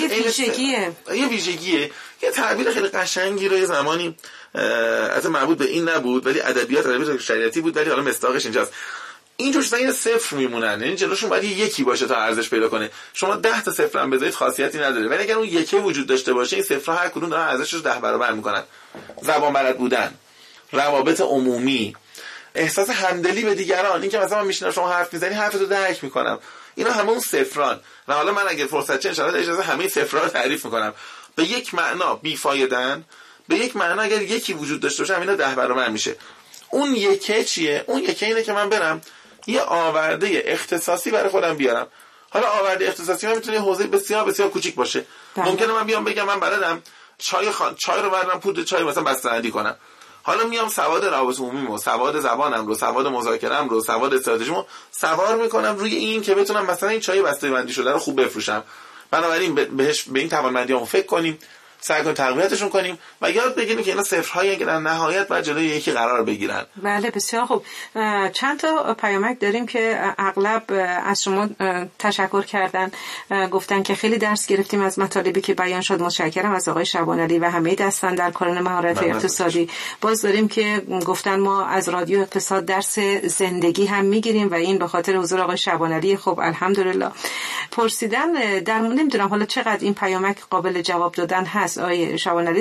S2: ویژگیه. یه تعبیر خیلی قشنگی رو یه زمانی البته مربوط به این نبود ولی ادبیات شریعتی بود، ولی حالا مصداقش اینجاست. اینجور چیزا یه صفر میمونن، یعنی جلوشون باید یکی باشه تا ارزش پیدا کنه. شما 10 تا صفر هم بذارید خاصیتی نداره، ولی اگر اون یکی وجود داشته باشه این صفرها هر کدوم دارن ارزشش 10 برابر میکنن. زبان بلد بودن، روابط عمومی، احساس همدلی به دیگران، این که مثلا من میشینم شما حرف میزنی حرفتو درک میکنم، اینا همه اون صفران. و حالا من اگه فرصت چه انشالله اجازه همه صفرا رو تعریف میکنم. به یک معنا بیفایدن، به یک معنا اگر یکی وجود داشته باشه اینا 10 برابر میشه. اون یکی چیه؟ اون یکی اینه که من برم یه آورده اختصاصی برای خودم بیارم. حالا آورده اختصاصی من میتونه حوزه بسیار بسیار کوچیک باشه. ممکنه من بیام بگم من بلدم چای رو بردم پودر چای مثلا بسته‌بندی کنم. حالا میام سواد روابط عمومیمو، سواد زبانم رو، سواد مذاکره‌ام رو، سواد استراتژیمو سوار میکنم روی این که بتونم مثلا این چای بسته‌بندی شده رو خوب بفروشم. بنابراین به این توانمندیامو فکر کنیم، سعی کنیم تقویتشون کنیم و یاد بگیریم که اینا صفرهایی که در نهایت باید جلوی یکی قرار بگیرن.
S1: بله بسیار خوب. چند تا پیامک داریم که اغلب از شما تشکر کردن، گفتن که خیلی درس گرفتیم از مطالبی که بیان شد. متشکرم از آقای شعبانعلی و همه دستاندرکاران مهارت اقتصادی. باز داریم که گفتن ما از رادیو اقتصاد درس زندگی هم میگیریم و این به خاطر حضور آقای شعبانعلی. خب الحمدلله. پرسیدن در مورد نمیدونم حالا چقدر این پیامک قابل جواب دادن هست. آقای شعبانعلی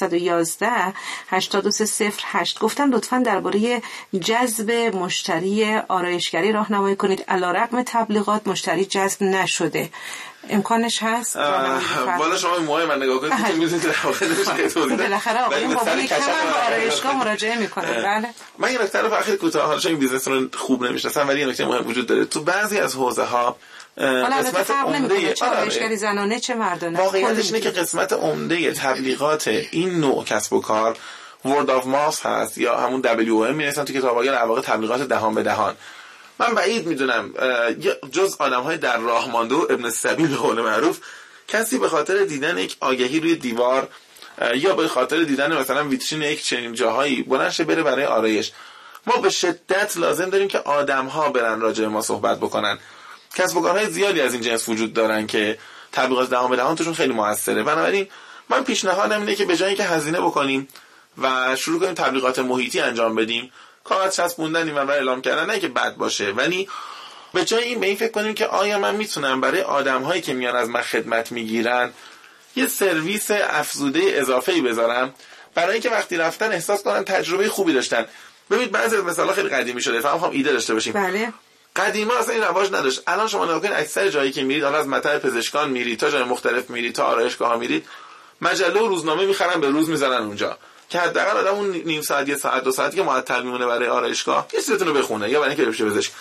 S1: 0911 8308 گفتن لطفاً درباره جذب مشتری آرایشگری راهنمایی کنید. علیرغم تبلیغات مشتری جذب نشده. امکانش هست؟
S2: والا شما موهای من نگاه کنید که می‌دونید در واقع نمیشه.
S1: بالاخره آقایون با کم آرایشگاه مراجعه میکنن. بله.
S2: من یه نکته رو خیلی کوتاه، حالا چون این بیزنس رو خوب نمی‌شناسم ولی یه نکته مهم وجود داره. تو بعضی از حوزه‌ها قسمت عمده
S1: چه آرایشگری زنانه چه مردانه
S2: واقعیتش اینه که قسمت عمده تبلیغات این نوع کسب و کار word of mouth هست یا همون WOM می‌نویسن تو کتاب‌ها، در واقع تبلیغات دهان به دهان. من بعید میدونم جز آدم‌های در راه مانده و ابن السبیل به قول معروف کسی به خاطر دیدن یک آگهی روی دیوار یا به خاطر دیدن مثلا ویترین یک چنین جاهایی بلند شه بره برای آرایش. ما به شدت لازم داریم که آدم‌ها برن راجع به ما صحبت بکنن. کسب و کارهای زیادی از این جنس وجود دارن که تبلیغات دهان به دهان توشون خیلی موثره. بنابراین من پیشنهادم اینه که به جای اینکه هزینه بکنیم و شروع کنیم تبلیغات محیطی انجام بدیم، کاغذ چسبوندن این منبع اعلام کردن نه که بد باشه، ولی به جای این به این فکر کنیم که آیا من میتونم برای آدم‌هایی که میان از من خدمت میگیرن یه سرویس افزوده اضافه‌ای بذارم برای اینکه وقتی رفتن احساس کنن تجربه خوبی داشتن. ببینید بعضی از مثالا خیلی قدیمی شده، فهم ایده داشته باشیم.
S1: بله.
S2: قدیما اصلا این رواج نداشت. الان شما نگاه کنید اکثر جایی که میرید، حالا از مطب پزشکان میرید تا جای مختلف میرید تا آرایشگاه‌ها میرید، مجله و روزنامه میخرن به روز میذارن اونجا که حداقل آدم اون نیم ساعت یه ساعت دو ساعتی که معطل میمونه برای آرایشگاه یه چیزتون رو بخونه یا برای اینکه بشه پزشک.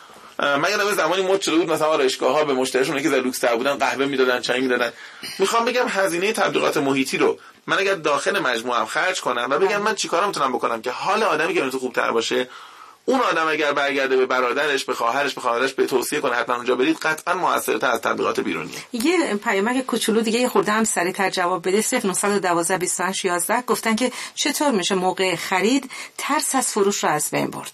S2: من یادم زمانی مد شده بود مثلا آرایشگاه‌ها به مشتریشون که لوکس تر بودن قهوه میدادن، چای میدادن. میخوام بگم هزینه تبلیغات محیطی رو من اگر داخل مجموعه‌ام خرج کنم و بگم من چیکارا میتونم بکنم که حال آدمی که تو خوبتر باشه، اون آدم اگر برگرده به برادرش، به خواهرش، به خواهرش به توصیه کنه حتما اونجا برید، قطعا موثرتر از تبلیغات بیرونیه.
S1: یه پیامک کوچولو دیگه یه خورده هم سریع‌تر جواب بده. 0912 2811 گفتن که چطور میشه موقع خرید ترس از فروش رو از بین برد.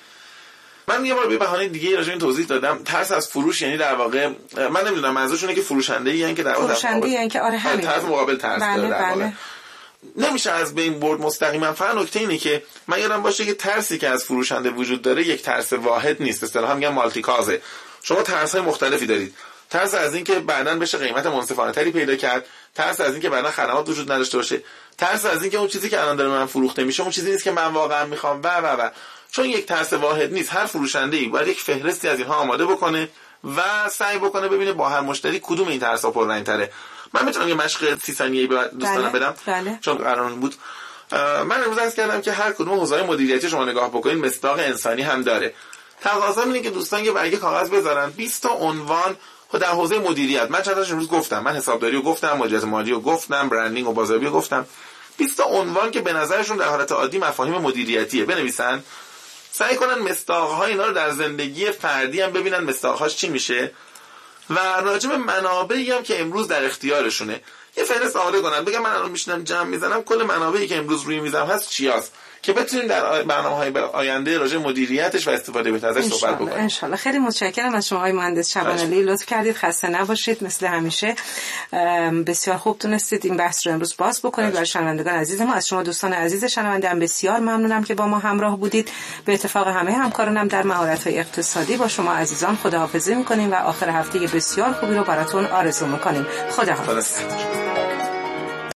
S2: من یه بار به بهانه دیگه راجع به این توضیح دادم. ترس از فروش یعنی در واقع من نمیدونم منظورشونه که فروشنده‌ای یعنی که در واقع
S1: فروشنده یعنی که آره همین
S2: طرف مقابل ترس داره در واقع. نمیشه از بین برد مستقیما. فقط نکته اینه که من یادم باشه که ترسی که از فروشنده وجود داره یک ترس واحد نیست. اصطلاحا میگن مالتی کازه. شما ترس‌های مختلفی دارید. ترس از این که بعداً بشه قیمت منصفانه‌تری پیدا کرد، ترس از این که بعداً خدمات وجود نداشته باشه، ترس از این که اون چیزی که الان داره من فروخته میشه اون چیزی نیست که من واقعا میخوام و چون یک ترس واحد نیست، هر فروشنده‌ای باید یک فهرستی از اینها آماده بکنه و سعی بکنه ببینه با هر مشتری کدوم این ترس‌ها پررنگ‌تره. من میتونم یه مشق 30 ثانیه‌ای به دوستانم بدم؟
S1: بله.
S2: چون قرارمون بود. من امروز عرض کردم که هر کدوم حوزه‌های مدیریتی شما نگاه بکنید مصداق انسانی هم داره. تقاضا اینه که دوستان یه برگه کاغذ بذارن 20 تا عنوان در حوزه مدیریت. من چند تاش امروز گفتم. من حسابداری رو گفتم، مدیریت مالی رو گفتم، برندینگ و بازاریابی رو گفتم. 20 تا عنوان که به نظرشون در حالت عادی مفاهیم مدیریتیه بنویسن. سعی کنن مصداق‌های اینا رو در زندگی فردی هم ببینن مصداق‌هاش چی میشه و راجع به منابعی هم که امروز در اختیارشونه یه فهرست آماده کنن. بگم من الان میشینم جمع میزنم کل منابعی که امروز روی میزم هست چیاست که بتونیم در برنامه‌های آینده راجع به مدیریتش و استفاده بهتر ازش صحبت بکنیم. ان
S1: شاء الله. خیلی متشکرم از شما آقای مهندس شعبانعلی، لطف کردید. خسته نباشید. مثل همیشه بسیار خوب تونستید این بحث رو امروز باز بکنید. برای شنوندگان عزیز ما، از شما دوستان عزیز شنونده هم بسیار ممنونم که با ما همراه بودید. به اتفاق همه همکارانم در مهارت‌های اقتصادی با شما عزیزان خداحافظی می‌کنیم و آخر هفته بسیار خوبی رو براتون آرزو می‌کنیم. خداحافظ.